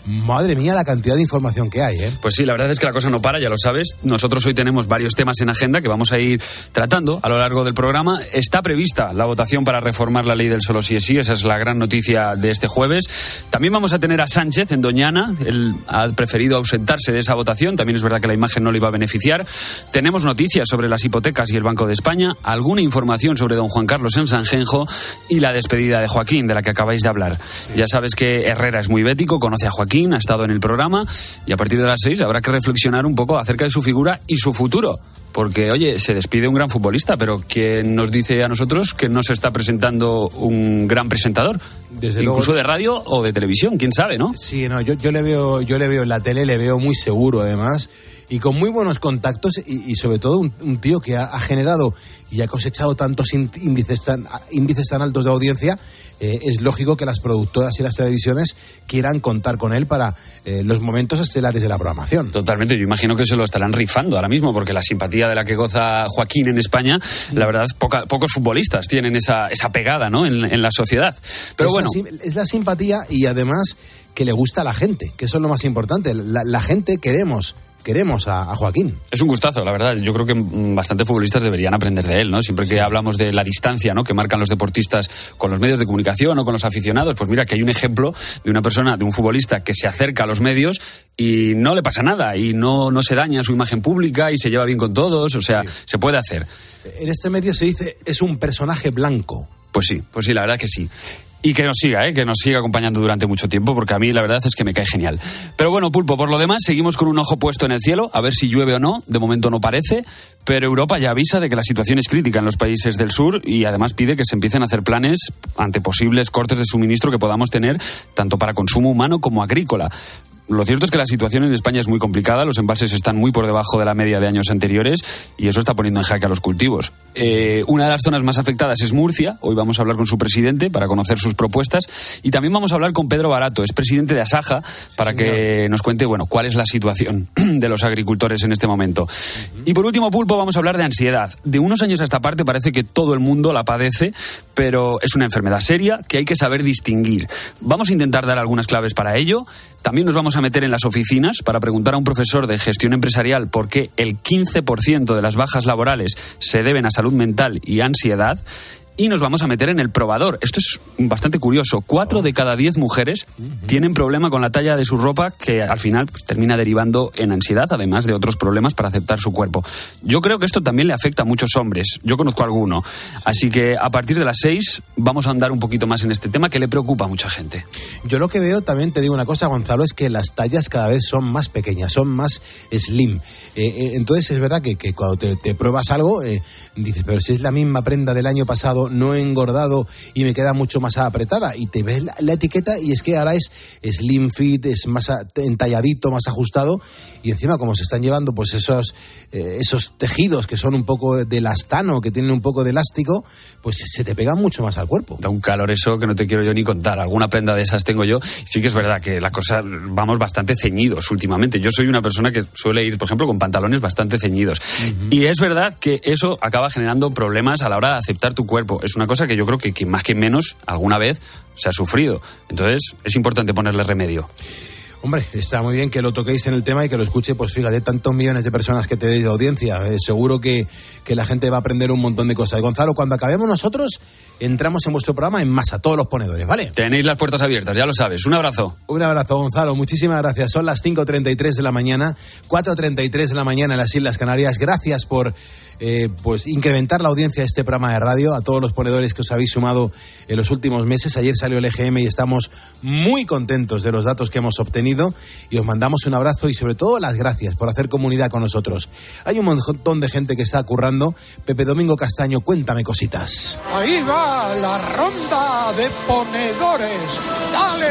Madre mía, la cantidad de información que hay, ¿eh? Pues sí, la verdad es que la cosa no para, ya lo sabes. Nosotros hoy tenemos varios temas en agenda que vamos a ir tratando a lo largo del programa. Está prevista la votación para reformar la ley del solo sí es sí, esa es la gran noticia de este jueves. También vamos a tener a Sánchez en Doñana, él ha preferido ausentarse de esa votación, también es verdad que la imagen no le iba a beneficiar. Tenemos noticias sobre las hipotecas y el Banco de España, alguna información sobre don Juan Carlos en Sanjenjo y la despedida de Joaquín, de la que acabáis de hablar. Ya sabes que Herrera es muy bético, conoce a Joaquín, ha estado en el programa y a partir de las seis habrá que reflexionar un poco acerca de su figura y su futuro. Porque, oye, se despide un gran futbolista, pero ¿quién nos dice a nosotros que no se está presentando un gran presentador? Desde Incluso luego, de radio o de televisión, quién sabe, ¿no? Sí, no, yo, yo le veo, yo le veo en la tele, le veo muy seguro además, y con muy buenos contactos y, y sobre todo un, un tío que ha, ha generado y ha cosechado tantos índices tan, índices tan altos de audiencia. Eh, es lógico que las productoras y las televisiones quieran contar con él para eh, los momentos estelares de la programación. Totalmente, yo imagino que se lo estarán rifando ahora mismo, porque la simpatía de la que goza Joaquín en España, la verdad, poca, pocos futbolistas tienen esa, esa pegada, ¿no?, en, en la sociedad. Pero es bueno. La, es la simpatía y además que le gusta a la gente, que eso es lo más importante. La, la gente queremos... Queremos a, a Joaquín. Es un gustazo, la verdad. Yo creo que bastantes futbolistas deberían aprender de él, ¿no? Siempre que hablamos de la distancia, ¿no?, que marcan los deportistas con los medios de comunicación o con los aficionados, pues mira que hay un ejemplo de una persona, de un futbolista que se acerca a los medios y no le pasa nada y no, no se daña su imagen pública y se lleva bien con todos, o sea, sí. Se puede hacer. En este medio se dice, es un personaje blanco. Pues sí, pues sí, la verdad que sí. Y que nos siga, ¿eh? que nos siga acompañando durante mucho tiempo, porque a mí la verdad es que me cae genial. Pero bueno, Pulpo, por lo demás, seguimos con un ojo puesto en el cielo, a ver si llueve o no. De momento no parece, pero Europa ya avisa de que la situación es crítica en los países del sur y además pide que se empiecen a hacer planes ante posibles cortes de suministro que podamos tener, tanto para consumo humano como agrícola. Lo cierto es que la situación en España es muy complicada, los embalses están muy por debajo de la media de años anteriores y eso está poniendo en jaque a los cultivos. Eh, una de las zonas más afectadas es Murcia, hoy vamos a hablar con su presidente para conocer sus propuestas y también vamos a hablar con Pedro Barato, es presidente de Asaja, para sí, que nos cuente, bueno, cuál es la situación de los agricultores en este momento. Uh-huh. Y por último, Pulpo, vamos a hablar de ansiedad. De unos años a esta parte parece que todo el mundo la padece, pero es una enfermedad seria que hay que saber distinguir. Vamos a intentar dar algunas claves para ello. También nos vamos a meter en las oficinas para preguntar a un profesor de gestión empresarial por qué el quince por ciento de las bajas laborales se deben a salud mental y ansiedad. Y nos vamos a meter en el probador. Esto es bastante curioso. Cuatro de cada diez mujeres uh-huh. tienen problema con la talla de su ropa que al final pues, termina derivando en ansiedad, además de otros problemas para aceptar su cuerpo. Yo creo que esto también le afecta a muchos hombres. Yo conozco a alguno. Así que a partir de las seis vamos a andar un poquito más en este tema que le preocupa a mucha gente. Yo lo que veo, también te digo una cosa, Gonzalo, es que las tallas cada vez son más pequeñas, son más slim. Eh, eh, entonces es verdad que, que cuando te, te pruebas algo, eh, dices, pero si es la misma prenda del año pasado, no he engordado y me queda mucho más apretada, y te ves la, la etiqueta y es que ahora es slim fit, es más a, entalladito, más ajustado, y encima como se están llevando pues esos eh, esos tejidos que son un poco de elastano, que tienen un poco de elástico, pues se te pegan mucho más al cuerpo. Da un calor eso que no te quiero yo ni contar. Alguna prenda de esas tengo yo. Sí que es verdad que la cosa, vamos bastante ceñidos últimamente. Yo soy una persona que suele ir, por ejemplo, con pantalones bastante ceñidos. Uh-huh. Y es verdad que eso acaba generando problemas a la hora de aceptar tu cuerpo. Es una cosa que yo creo que, que más que menos alguna vez se ha sufrido. Entonces es importante ponerle remedio. Hombre, está muy bien que lo toquéis en el tema y que lo escuche, pues fíjate, tantos millones de personas que tenéis de audiencia. Eh, seguro que, que la gente va a aprender un montón de cosas. Y Gonzalo, cuando acabemos nosotros, entramos en vuestro programa en masa, todos los ponedores, ¿vale? Tenéis las puertas abiertas, ya lo sabes. Un abrazo. Un abrazo, Gonzalo. Muchísimas gracias. Son las cinco treinta y tres de la mañana, cuatro treinta y tres de la mañana en las Islas Canarias. Gracias por eh, pues incrementar la audiencia de este programa de radio, a todos los ponedores que os habéis sumado en los últimos meses. Ayer salió el E G M y estamos muy contentos de los datos que hemos obtenido y os mandamos un abrazo y sobre todo las gracias por hacer comunidad con nosotros. Hay un montón de gente que está currando. Pepe Domingo Castaño, cuéntame cositas. Ahí va la ronda de ponedores. ¡Dale,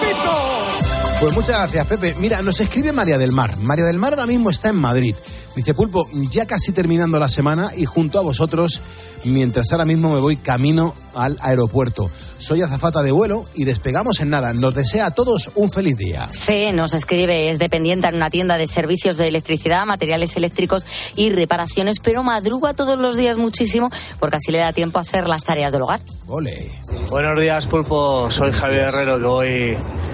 Pulpito! Pues muchas gracias, Pepe. Mira, nos escribe María del Mar. María del Mar ahora mismo está en Madrid. Dice, Pulpo, ya casi terminando la semana y junto a vosotros, mientras ahora mismo me voy camino al aeropuerto. Soy azafata de vuelo y despegamos en nada. Nos desea a todos un feliz día. Fe nos escribe, es dependiente en una tienda de servicios de electricidad, materiales eléctricos y reparaciones, pero madruga todos los días muchísimo porque así le da tiempo a hacer las tareas del hogar. Ole. Buenos días, Pulpo. Soy Javier Herrero, que voy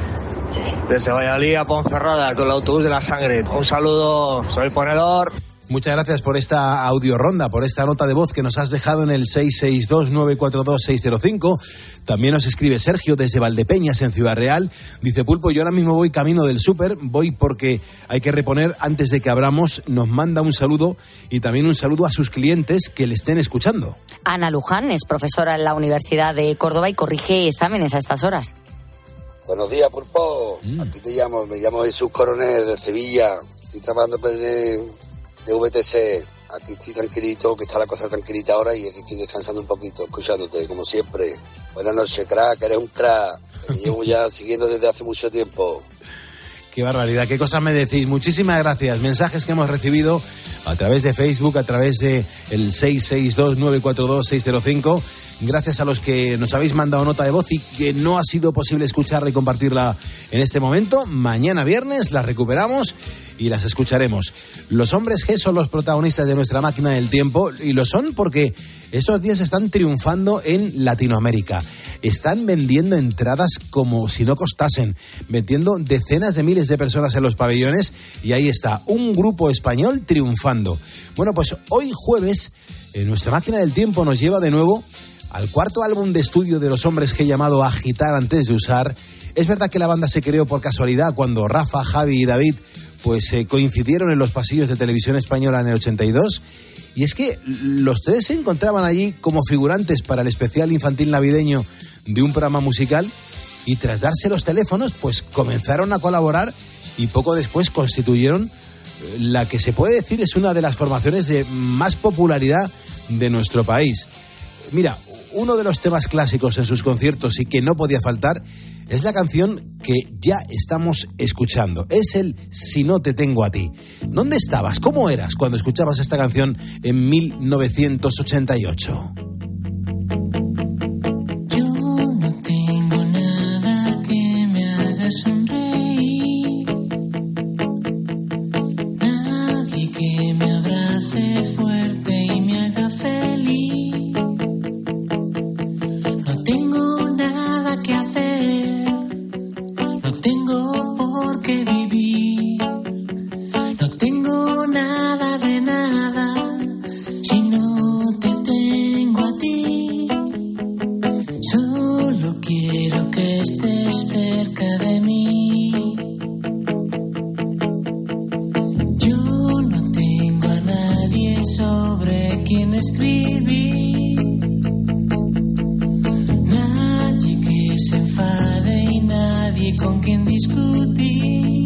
Desde Valladolid a Ponferrada con el autobús de la sangre. Un saludo, soy Ponedor. Muchas gracias por esta audioronda, por esta nota de voz que nos has dejado en el seis seis dos, nueve cuatro dos, seis cero cinco. También nos escribe Sergio desde Valdepeñas, en Ciudad Real. Dice, Pulpo, yo ahora mismo voy camino del súper, voy porque hay que reponer antes de que abramos. Nos manda un saludo y también un saludo a sus clientes que le estén escuchando. Ana Luján es profesora en la Universidad de Córdoba y corrige exámenes a estas horas. Buenos días, Pulpo. Mm. Aquí te llamo, me llamo Jesús Coronel de Sevilla. Estoy trabajando por el de V T C. Aquí estoy tranquilito, que está la cosa tranquilita ahora y aquí estoy descansando un poquito, escuchándote, como siempre. Buenas noches, crack, eres un crack. Que te llevo ya siguiendo desde hace mucho tiempo. Qué barbaridad, qué cosas me decís. Muchísimas gracias. Mensajes que hemos recibido a través de Facebook, a través de el seis seis dos, nueve cuatro dos, seis cero cinco. Gracias a los que nos habéis mandado nota de voz y que no ha sido posible escucharla y compartirla en este momento. Mañana viernes las recuperamos y las escucharemos. Los hombres G son los protagonistas de nuestra máquina del tiempo y lo son porque estos días están triunfando en Latinoamérica. Están vendiendo entradas como si no costasen, metiendo decenas de miles de personas en los pabellones y ahí está, un grupo español triunfando. Bueno, pues hoy jueves, eh, nuestra máquina del tiempo nos lleva de nuevo al cuarto álbum de estudio de los hombres G llamado Agitar antes de usar. Es verdad que la banda se creó por casualidad cuando Rafa, Javi y David pues eh, coincidieron en los pasillos de Televisión Española en el ochenta y dos, y es que los tres se encontraban allí como figurantes para el especial infantil navideño de un programa musical y tras darse los teléfonos pues comenzaron a colaborar y poco después constituyeron la que se puede decir es una de las formaciones de más popularidad de nuestro país. Mira, uno de los temas clásicos en sus conciertos y que no podía faltar es la canción que ya estamos escuchando. Es el Si no te tengo a ti. ¿Dónde estabas? ¿Cómo eras cuando escuchabas esta canción en mil novecientos ochenta y ocho? Yo no tengo nada que me haga sonreír, nadie que me abrace fuerte y me haga feliz. No tengo nada que hacer, no tengo por qué vivir, no tengo nada de nada si no te tengo a ti. Solo quiero que estés cerca de mí. Yo no tengo a nadie sobre quien escribir, nadie que se enfade y nadie con quien discutir.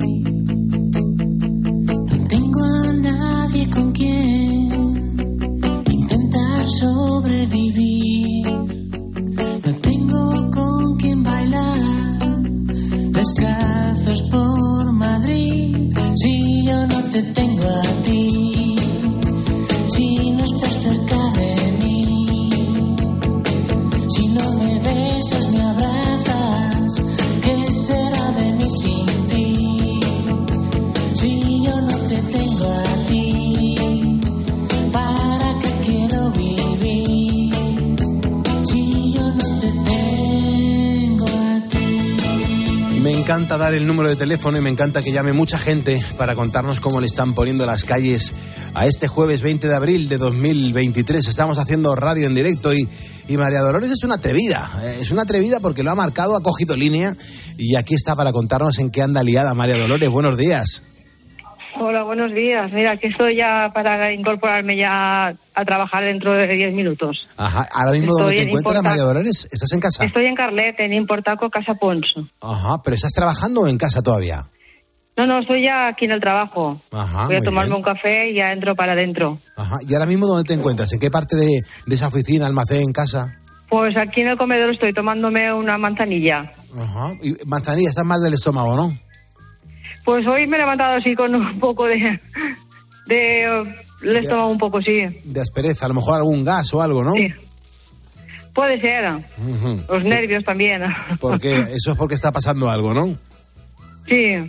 No tengo a nadie con quien intentar sobrevivir. No tengo con quien bailar descalzos por Madrid. Si yo no te tengo a ti, si no estás cerca de mí, si no me besas ni abrazas, ¿qué será de mí sin ti? Si yo no te tengo a ti, ¿para qué quiero vivir? Si yo no te tengo a ti. Me encanta dar el número de teléfono y me encanta que llame mucha gente para contarnos cómo le están poniendo las calles a este jueves veinte de abril de dos mil veintitrés. Estamos haciendo radio en directo y, y María Dolores es una atrevida. Es una atrevida porque lo ha marcado, ha cogido línea y aquí está para contarnos en qué anda liada. María Dolores, buenos días. Hola, buenos días. Mira, aquí estoy ya para incorporarme ya a trabajar dentro de diez minutos. Ajá, ahora mismo ¿dónde te encuentras, Importaco. María Dolores? ¿Estás en casa? Estoy en Carlet, en Importaco, Casa Ponso. Ajá, pero ¿estás trabajando o en casa todavía? No, no, estoy ya aquí en el trabajo. Ajá, Voy a muy tomarme bien. un café y ya entro para adentro. Ajá, ¿y ahora mismo dónde te encuentras? ¿En qué parte de, de esa oficina, almacén, casa? Pues aquí en el comedor estoy tomándome una manzanilla. Ajá, y manzanilla, estás mal del estómago, ¿no? Pues hoy me he levantado así con un poco de... de el estómago un poco, sí. De aspereza, a lo mejor algún gas o algo, ¿no? Sí. Puede ser. Ujú. Los nervios también. Porque eso es porque está pasando algo, ¿no? Sí.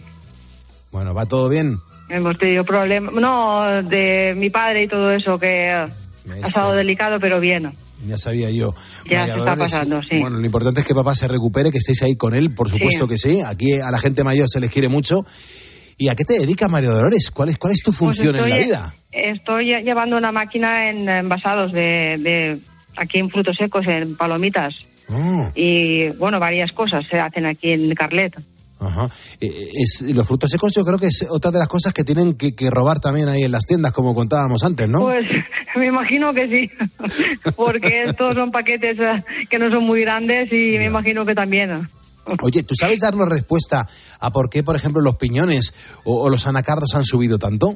Bueno, ¿va todo bien? Hemos tenido problemas, no, de mi padre y todo eso, que Ha estado delicado, pero bien. Ya sabía yo. Ya María se está Dolores, pasando, sí. Bueno, lo importante es que papá se recupere, que estéis ahí con él, por supuesto Sí. que sí. Aquí a la gente mayor se les quiere mucho. ¿Y a qué te dedicas, María Dolores? ¿Cuál es, cuál es tu función Pues en la estoy- vida? Estoy llevando una máquina en envasados de, de aquí en frutos secos, en palomitas. Oh, Y, bueno, varias cosas se hacen aquí en Carlet. ajá. Eh, es, los frutos secos yo creo que es otra de las cosas que tienen que, que robar también ahí en las tiendas, como contábamos antes, ¿no? Pues me imagino que sí, porque estos son paquetes eh, que no son muy grandes y me imagino que también. Oye, ¿tú sabes darnos respuesta a por qué, por ejemplo, los piñones o, o los anacardos han subido tanto?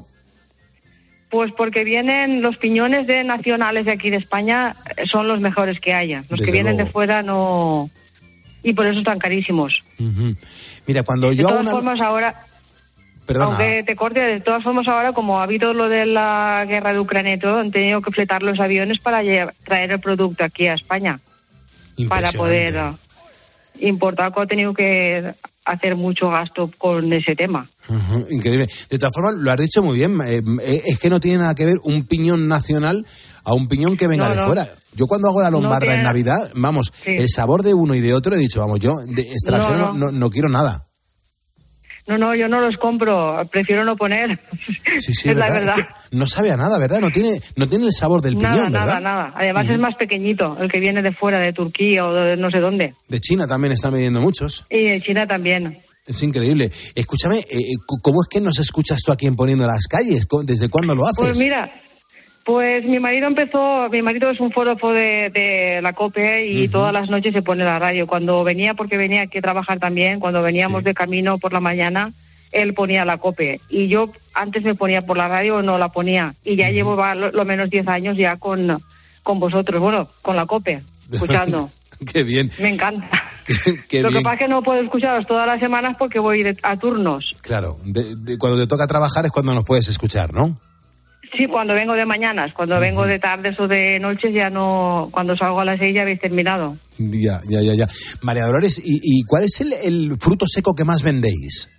Pues porque vienen los piñones de nacionales de aquí de España, eh, son los mejores que haya. Los Desde que vienen luego. de fuera no... Y por eso están carísimos. Ujú. Mira, cuando De yo hago todas una... formas ahora... Perdona. Aunque te corte, de todas formas ahora, como ha habido lo de la guerra de Ucrania y todo, han tenido que fletar los aviones para lle- traer el producto aquí a España. Para Impresionante. poder eh, importar, que ha tenido que hacer mucho gasto con ese tema. Ujú, increíble. De todas formas, lo has dicho muy bien. eh, eh, es que no tiene nada que ver un piñón nacional a un piñón que venga No, de no. fuera. Yo cuando hago la lombarda tiene- en Navidad, vamos, Sí. el sabor de uno y de otro, he dicho, vamos, yo de extranjero no, No, no. no- no quiero nada. No, no, yo no los compro, prefiero no poner. Sí, sí, es la ¿verdad? verdad. Es que no sabe a nada, ¿verdad? No tiene, no tiene el sabor del Nada, piñón, nada, ¿verdad? nada. Además es más pequeñito, el que viene de fuera, de Turquía o de no sé dónde. De China también están viniendo muchos. Y de China también. Es increíble. Escúchame, eh, ¿cómo es que nos escuchas tú aquí en Poniendo las Calles? ¿Desde cuándo lo haces? Pues mira, pues mi marido empezó, mi marido es un forofo de, de la COPE y Ujú. todas las noches se pone la radio. Cuando venía, porque venía aquí a trabajar también, cuando veníamos de camino por la mañana, él ponía la COPE. Y yo antes me ponía por la radio o no la ponía. Y ya llevo va, lo, lo menos diez años ya con, con vosotros, bueno, con la COPE, escuchando. Qué bien. Me encanta. Qué Lo bien. que pasa es que no puedo escucharos todas las semanas porque voy de- a turnos. Claro, de- de- cuando te toca trabajar es cuando nos puedes escuchar, ¿no? Sí, cuando vengo de mañanas, cuando vengo de tardes o de noches ya no, cuando salgo a las seis ya habéis terminado. Ya, ya, ya, ya. María Dolores, ¿y, y cuál es el, el fruto seco que más vendéis?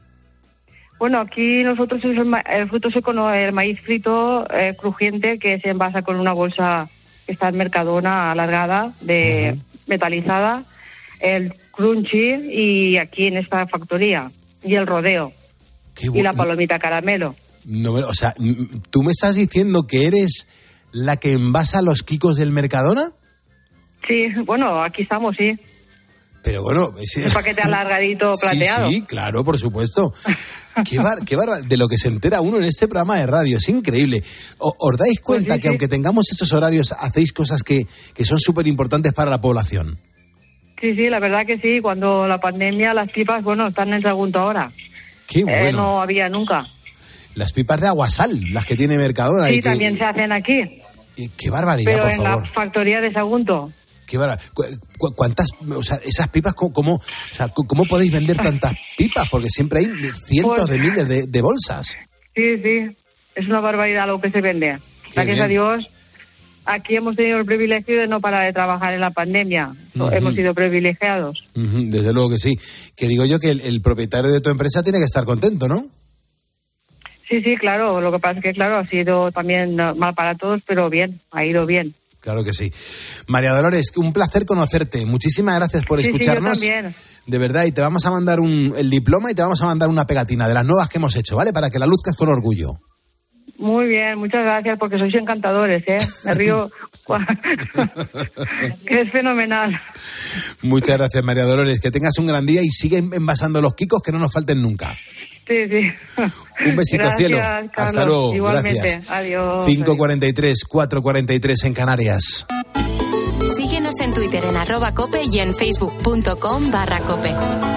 Bueno, aquí nosotros es el, ma- el fruto seco, no, el maíz frito eh, crujiente que se envasa con una bolsa que está en Mercadona alargada, de metalizada, el crunchy y aquí en esta factoría, y el rodeo, Qué y la bu- palomita caramelo. No, me- o sea, m- ¿tú me estás diciendo que eres la que envasa los quicos del Mercadona? Sí, bueno, aquí estamos, sí. Pero bueno, es, Un paquete alargadito plateado. Sí, sí, claro, por supuesto. Qué bar, qué bar- de lo que se entera uno en este programa de radio, es increíble. O- ¿Os dais cuenta Pues sí, que sí. aunque tengamos estos horarios, hacéis cosas que, que son súper importantes para la población? Sí, sí, la verdad que sí. Cuando la pandemia, las pipas, bueno, están en segundo ahora. Qué Eh, bueno. no había nunca. Las pipas de aguasal, las que tiene Mercadona. Sí, y que- también se hacen aquí, y qué barbaridad, pero por en favor. la factoría de Sagunto. Qué barba- cu- cu- ¿Cuántas, o sea, esas pipas, cómo, cómo- o sea, cu- cómo podéis vender tantas pipas? Porque siempre hay cientos Pues- de miles de, de bolsas. Sí, sí, es una barbaridad lo que se vende. Gracias bien. a Dios, aquí hemos tenido el privilegio de no parar de trabajar en la pandemia. Ujú. Hemos sido privilegiados. Ujú, desde luego que sí. Que digo yo que el, el propietario de tu empresa tiene que estar contento, ¿no? Sí, sí, claro. Lo que pasa es que, claro, ha sido también eh, mal para todos, pero bien, ha ido bien. Claro que sí. María Dolores, un placer conocerte. Muchísimas gracias por Sí, sí, yo escucharnos. también. De verdad, y te vamos a mandar un, el diploma y te vamos a mandar una pegatina de las nuevas que hemos hecho, ¿vale? Para que la luzcas con orgullo. Muy bien, muchas gracias porque sois encantadores, ¿eh? Me río, que es fenomenal. Muchas gracias, María Dolores. Que tengas un gran día y sigue envasando los quicos que no nos falten nunca. Sí, sí. Un besito, Gracias, cielo. Carlos. Hasta luego. Igualmente. Gracias. Adiós. cinco cuarenta y tres, cuatro cuarenta y tres en Canarias. Síguenos en Twitter en arroba cope y en facebook.com barra cope.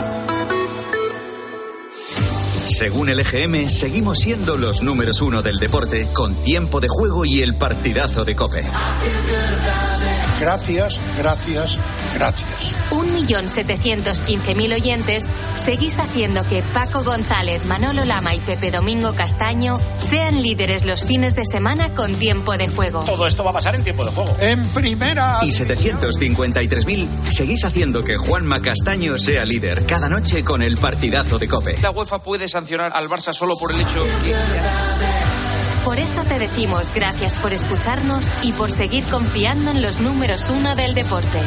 Según el E G M, seguimos siendo los números uno del deporte, con tiempo de juego y el partidazo de COPE. Gracias, gracias, gracias. Un millón setecientos quince mil oyentes, seguís haciendo que Paco González, Manolo Lama y Pepe Domingo Castaño sean líderes los fines de semana con tiempo de juego. Todo esto va a pasar en tiempo de juego. En primera... Y setecientos cincuenta y tres mil, seguís haciendo que Juanma Castaño sea líder cada noche con el partidazo de COPE. La UEFA puede sancionar al Barça solo por el hecho que... Por eso te decimos gracias por escucharnos y por seguir confiando en los números uno del deporte.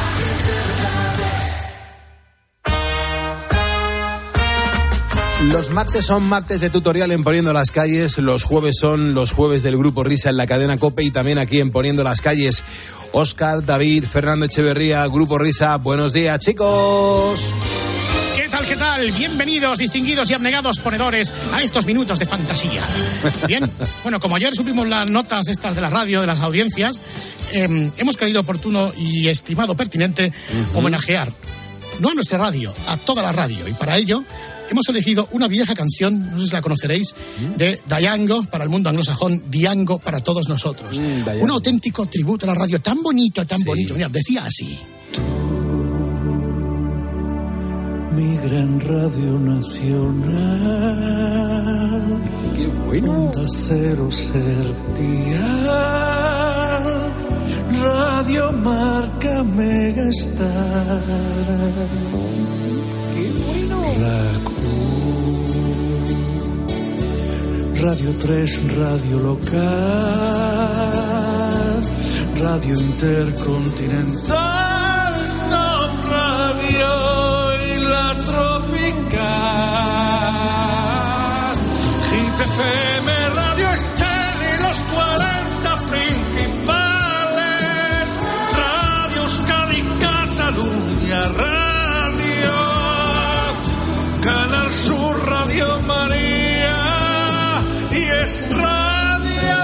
Los martes son martes de tutorial en Poniendo las Calles, los jueves son los jueves del Grupo Risa en la cadena COPE y también aquí en Poniendo las Calles. Óscar, David, Fernando Echeverría, Grupo Risa, buenos días, chicos. ¿Qué tal, qué tal? Bienvenidos, distinguidos y abnegados ponedores, a estos minutos de fantasía. Bien, bueno, como ayer supimos las notas estas de la radio, de las audiencias, eh, hemos creído oportuno y estimado pertinente uh-huh. homenajear, no a nuestra radio, a toda la radio, y para ello hemos elegido una vieja canción, no sé si la conoceréis, de Diango para el mundo anglosajón, Diango para todos nosotros. Mm, un auténtico tributo a la radio, tan bonito, tan sí. bonito. Mira, decía así. Mi gran radio nacional. Qué bueno. Onda Cero Ser Dial. Radio Marca Megastar. Qué bueno. Raku. Radio tres, Radio Local, Radio Intercontinental, Top Radio y la Tropical, Hit F M, Radio Estel y los cuarenta principales, Radio Euskadi, Cataluña, Radio Canal Sur, Radio María. Y es radio,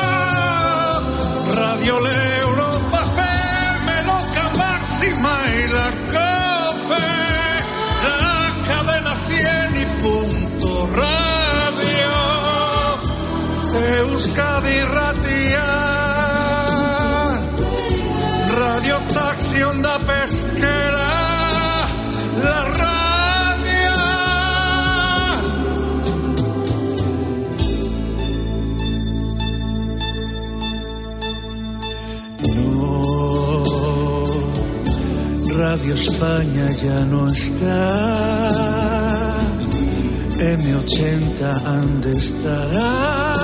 Radio Europa F M, Loca Máxima y la COPE, la cadena cien y punto radio, Euskadi Ratia, Radio Taxi Onda Pesquera, la radio. Radio España ya no está, eme ochenta ande estará,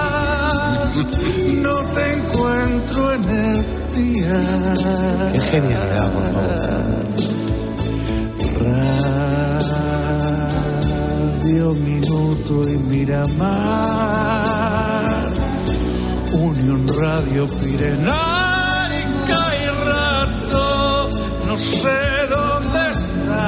no te encuentro en el día. Qué genialidad, por favor. Radio Minuto y Miramar, Unión Radio Pirenaica y Rato, no sé dónde está.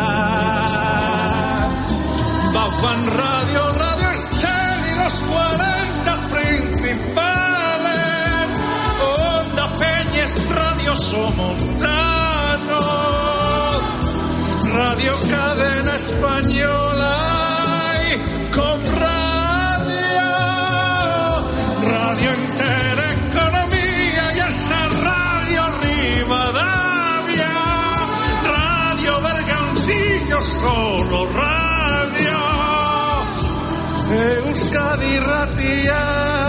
Baupan Radio, Radio Estel y los cuarenta principales. Onda Peñes, Radio Somontano, Radio Cadena Española y Com Radio, Radio Intereconomía y esa Radio Rivadavia, solo radio, Euskadi Ratia,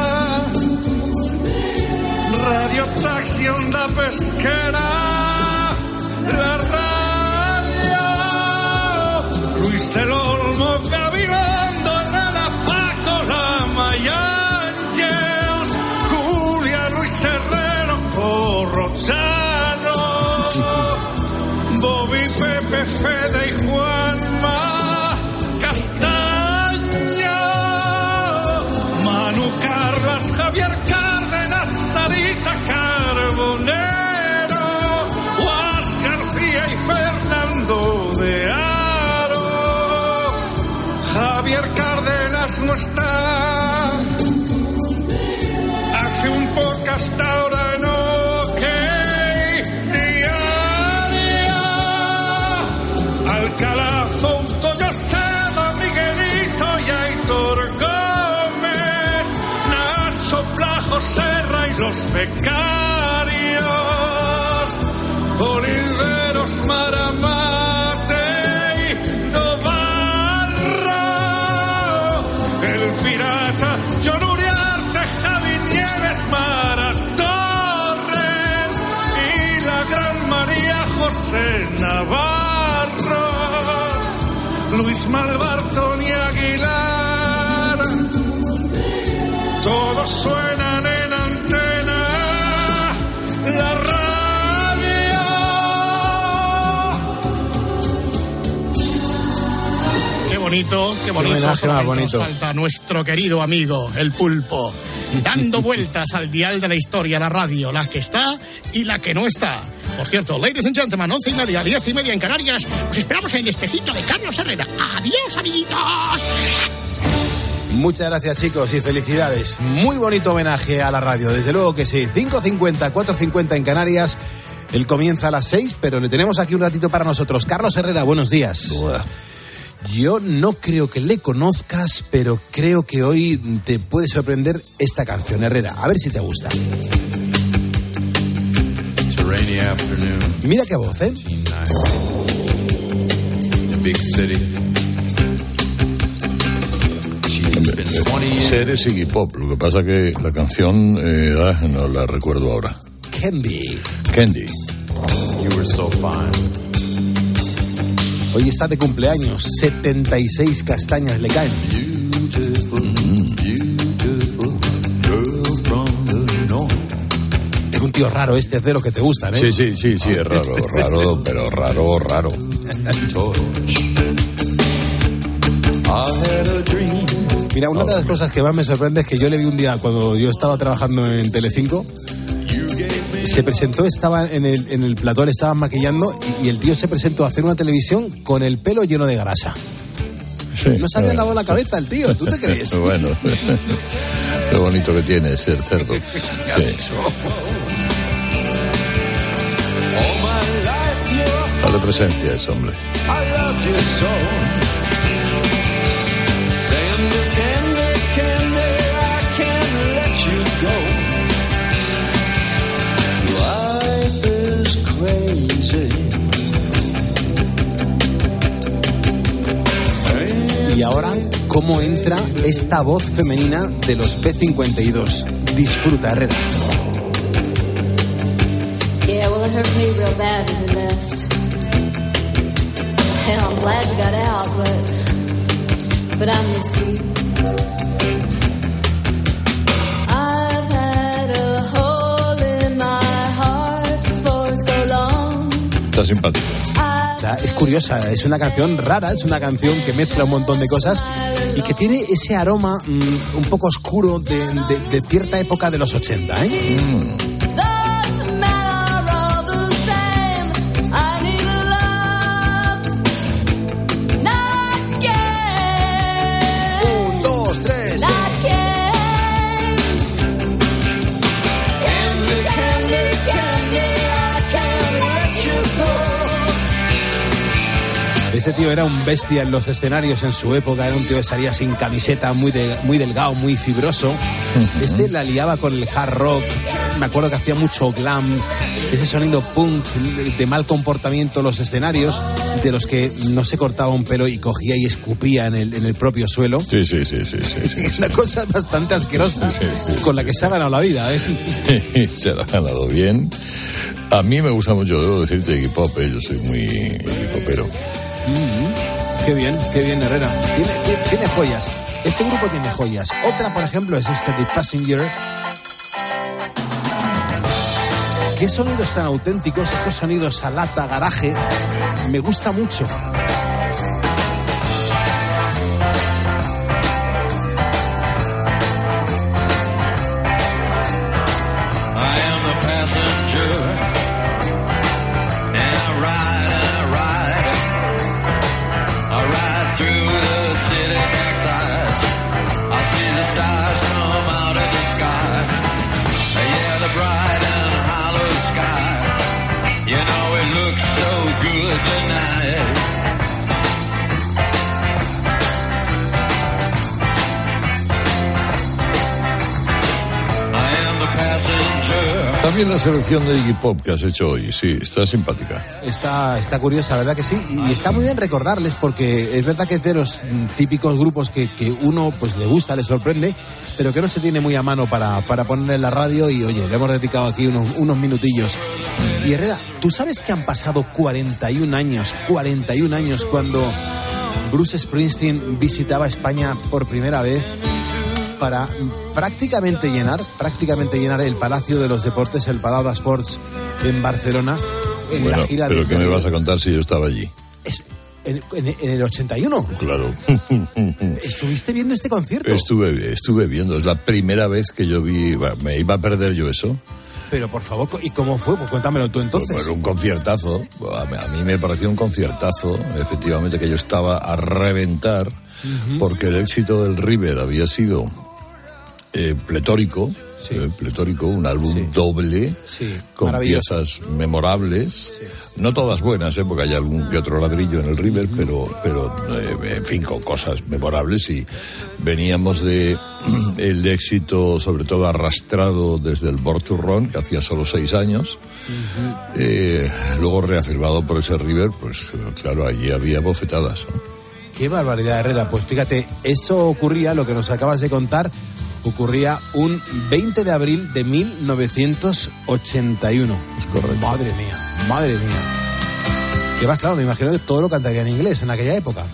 Radio Taxi Onda Pesquera, la radio, Luis del Olmo Gavilando, Herrera, Paco Lama y Ángels, Julia Luis Herrero, Corrochano, Bobby, Pepe, Fede y Juanma Castaño, Manu Carlas, Javier Cárdenas, Sarita Carbonero, Juan García y Fernando de Aro. Javier Cárdenas no está, hace un poco hasta ahora no. Alcalá, Fouto, Joseba, Miguelito y Aitor Gómez, Nacho Plajo, Serra y los becarios, Oliveros, Maramate y Tobarro, el pirata, John Uriarte, Javi Nieves, Mara Torres y la gran María José Navarro, Luis Malvartón y Aguilar, todos suenan bonito, qué bonito. Qué homenaje más bonito. Salta nuestro querido amigo, el Pulpo, dando vueltas al dial de la historia, la radio, la que está y la que no está. Por cierto, ladies and gentlemen, once y media, diez y media en Canarias, os esperamos en el espejito de Carlos Herrera. ¡Adiós, amiguitos! Muchas gracias, chicos, y felicidades. Muy bonito homenaje a la radio, desde luego que sí. cinco cincuenta, cuatro cincuenta en Canarias. Él comienza a las seis, pero le tenemos aquí un ratito para nosotros. Carlos Herrera, buenos días. Buah. Yo no creo que le conozcas, pero creo que hoy te puede sorprender esta canción, Herrera. A ver si te gusta. Mira qué voz, ¿eh? Ser es Iggy Pop, lo que pasa que la canción eh, ah, no la recuerdo ahora. Candy. Candy. You were so fine. Hoy está de cumpleaños, setenta y seis castañas le caen. Beautiful, beautiful girl from the north. Es un tío raro este, es de lo que te gustan, ¿eh? Sí, sí, sí, sí, es raro, raro, pero raro, raro. Mira, una de las cosas que más me sorprende es que yo le vi un día cuando yo estaba trabajando en Telecinco. Se presentó, estaba en el, en el plató, le estaban maquillando y, y el tío se presentó a hacer una televisión con el pelo lleno de grasa. Sí, no se había bueno. lavado la cabeza el tío, ¿tú te crees? Bueno, qué bonito que tiene ser cerdo. Sí. Dale presencia a ese hombre. Y ahora, ¿cómo entra esta voz femenina de los P cincuenta y dos? Disfruta, Herrera. Yeah, well, it hurt me real bad when you left. And I'm glad you got out, but, but I miss you. I've had a hole in my heart for so long. Está simpático. Es curiosa, es una canción rara, es una canción que mezcla un montón de cosas y que tiene ese aroma mmm, un poco oscuro de, de, de cierta época de los ochenta, ¿eh? Mm. Este tío era un bestia en los escenarios en su época, era un tío que salía sin camiseta, muy, de, muy delgado, muy fibroso. Uh-huh. Este la liaba con el hard rock, me acuerdo que hacía mucho glam, ese sonido punk de, de mal comportamiento en los escenarios, de los que no se cortaba un pelo y cogía y escupía en el, en el propio suelo. Sí, sí, sí, sí. sí, sí. Una cosa bastante asquerosa, sí, sí, sí, con la que se ha ganado la vida, ¿eh? Sí, se la ha ganado bien. A mí me gusta mucho, debo decirte, Iggy Pop, ¿eh? Yo soy muy Iggy Popero. Mm-hmm. Qué bien, qué bien, Herrera. Tiene, tiene, tiene joyas. Este grupo tiene joyas. Otra, por ejemplo, es este The Passenger. Qué sonidos tan auténticos, estos sonidos a lata, garaje. Me gusta mucho. También la selección de Iggy Pop que has hecho hoy, sí, está simpática. Está, está curiosa, ¿verdad que sí? Y está muy bien recordarles porque es verdad que es de los típicos grupos que, que uno pues le gusta, le sorprende, pero que no se tiene muy a mano para, para poner en la radio y oye, le hemos dedicado aquí unos, unos minutillos. Y Herrera, ¿tú sabes que han pasado cuarenta y un años, cuarenta y un años cuando Bruce Springsteen visitaba España por primera vez para prácticamente llenar, prácticamente llenar el Palacio de los Deportes, el Palau d'Esports en Barcelona, en bueno, la gira pero de... ¿qué me vas a contar si yo estaba allí? Es, En, en, en el ochenta y uno. Claro. ¿Estuviste viendo este concierto? Estuve, estuve viendo. Es la primera vez que yo vi. Me iba a perder yo eso. Pero por favor, ¿y cómo fue? Pues cuéntamelo tú entonces. Pues, pues un conciertazo. A mí me pareció un conciertazo, efectivamente, que yo estaba a reventar, uh-huh. porque el éxito del River había sido eh, pletórico. Sí. Eh, pletórico, un álbum sí. doble, sí. con piezas memorables, sí. no todas buenas, ¿eh? Porque hay algún que otro ladrillo en el River, uh-huh. pero, pero eh, en fin, con cosas memorables. Y veníamos de el éxito, sobre todo arrastrado desde el Born to Run, que hacía solo seis años, uh-huh. eh, luego reafirmado por ese River, pues claro, allí había bofetadas, ¿no? Qué barbaridad, Herrera. Pues fíjate, eso ocurría, lo que nos acabas de contar, ocurría un veinte de abril de mil novecientos ochenta y uno. Es correcto. Madre mía, madre mía. Que vas, claro, me imagino que todo lo cantaría en inglés en aquella época.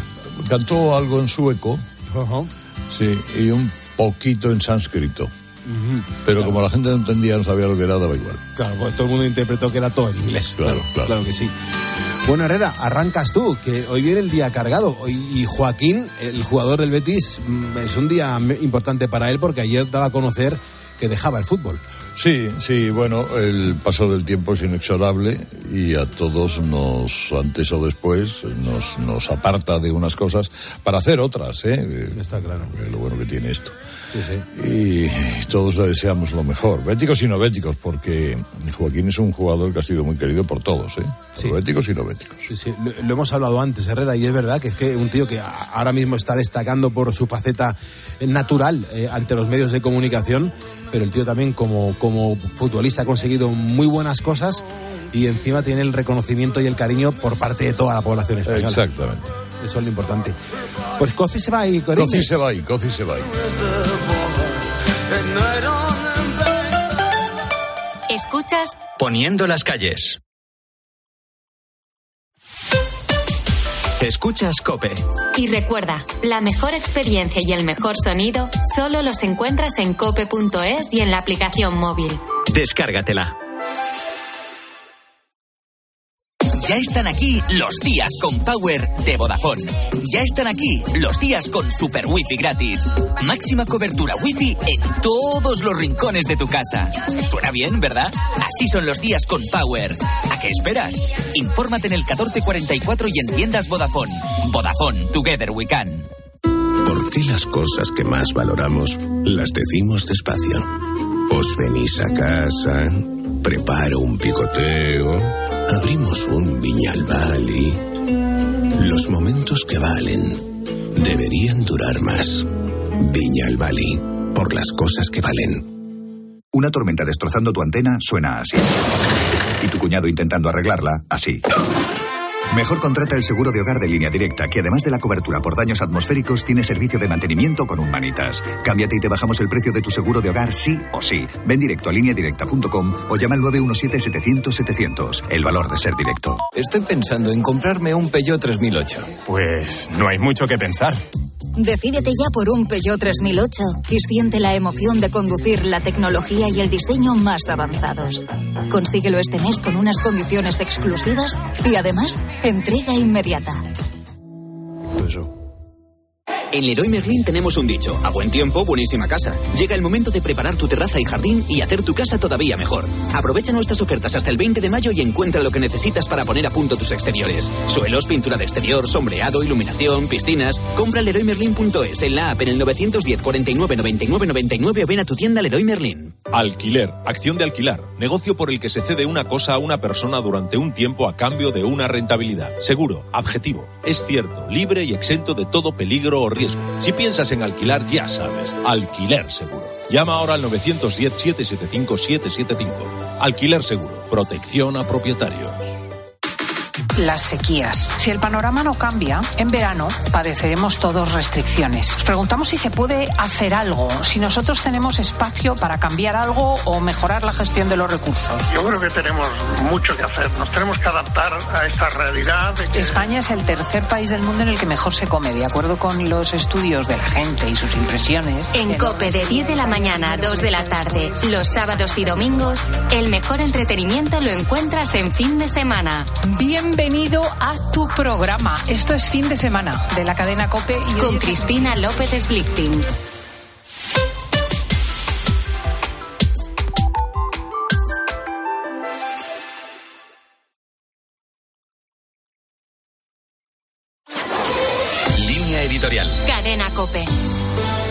Cantó algo en sueco, uh-huh. sí, y un poquito en sánscrito. Uh-huh. Pero claro. como la gente no entendía, no sabía lo que era, daba igual. Claro, pues todo el mundo interpretó que era todo en inglés. Claro, claro, claro. claro que sí. Bueno, Herrera, arrancas tú, que hoy viene el día cargado. Y Joaquín, el jugador del Betis, es un día importante para él porque ayer daba a conocer que dejaba el fútbol. Sí, sí, bueno, el paso del tiempo es inexorable y a todos nos, antes o después, nos, nos aparta de unas cosas para hacer otras, ¿eh? Está claro. Es lo bueno que tiene esto. Sí, sí. Y todos le deseamos lo mejor, béticos y no béticos, porque Joaquín es un jugador que ha sido muy querido por todos, ¿eh? Sí. Béticos y no béticos. Sí, sí, lo, lo hemos hablado antes, Herrera, y es verdad que es que un tío que ahora mismo está destacando por su faceta natural eh, ante los medios de comunicación, pero el tío también como, como futbolista ha conseguido muy buenas cosas y encima tiene el reconocimiento y el cariño por parte de toda la población española. Exactamente. Eso es lo importante. Pues Coci se va y Corines. Coci se va y Coci se va y. Escuchas Poniendo las calles. Escuchas COPE. Y recuerda, la mejor experiencia y el mejor sonido solo los encuentras en cope punto es y en la aplicación móvil. Descárgatela. Ya están aquí los días con Power de Vodafone. Ya están aquí los días con Super Wi-Fi gratis. Máxima cobertura Wi-Fi en todos los rincones de tu casa. Suena bien, ¿verdad? Así son los días con Power. ¿A qué esperas? Infórmate en el catorce cuarenta y cuatro y en tiendas Vodafone. Vodafone, together we can. ¿Por qué las cosas que más valoramos las decimos despacio? Os venís a casa, preparo un picoteo, abrimos un Viñalbali. Los momentos que valen deberían durar más. Viñalbali, por las cosas que valen. Una tormenta destrozando tu antena suena así. Y tu cuñado intentando arreglarla, así. Mejor contrata el seguro de hogar de Línea Directa, que además de la cobertura por daños atmosféricos, tiene servicio de mantenimiento con un manitas. Cámbiate y te bajamos el precio de tu seguro de hogar sí o sí. Ven directo a línea directa punto com o llama al nueve uno siete, setecientos, setecientos. El valor de ser directo. Estoy pensando en comprarme un Peugeot tres mil ocho. Pues no hay mucho que pensar. Decídete ya por un Peugeot tres mil ocho y siente la emoción de conducir la tecnología y el diseño más avanzados. Consíguelo este mes con unas condiciones exclusivas y además entrega inmediata. En Leroy Merlin tenemos un dicho: a buen tiempo, buenísima casa. Llega el momento de preparar tu terraza y jardín y hacer tu casa todavía mejor. Aprovecha nuestras ofertas hasta el veinte de mayo y encuentra lo que necesitas para poner a punto tus exteriores. Suelos, pintura de exterior, sombreado, iluminación, piscinas. Compra leroy merlin punto es en la app en el nueve uno cero, cuarenta y nueve, noventa y nueve, noventa y nueve o ven a tu tienda Leroy Merlin. Alquiler, acción de alquilar, negocio por el que se cede una cosa a una persona durante un tiempo a cambio de una rentabilidad. Seguro, objetivo, es cierto, libre y exento de todo peligro o riesgo. Si piensas en alquilar, ya sabes, Alquiler Seguro. Llama ahora al nueve uno cero, siete siete cinco, siete siete cinco. Alquiler Seguro, protección a propietarios. Las sequías. Si el panorama no cambia, en verano padeceremos todos restricciones. Nos preguntamos si se puede hacer algo, si nosotros tenemos espacio para cambiar algo o mejorar la gestión de los recursos. Yo creo que tenemos mucho que hacer. Nos tenemos que adaptar a esta realidad. De que... España es el tercer país del mundo en el que mejor se come, de acuerdo con los estudios de la gente y sus impresiones. En COPE, de diez de la mañana a dos de la tarde, los sábados y domingos, el mejor entretenimiento lo encuentras en fin de semana. Bienvenidos bienvenido a tu programa. Esto es Fin de Semana de la cadena COPE. Y con Cristina López Slichting. Línea editorial. Cadena COPE.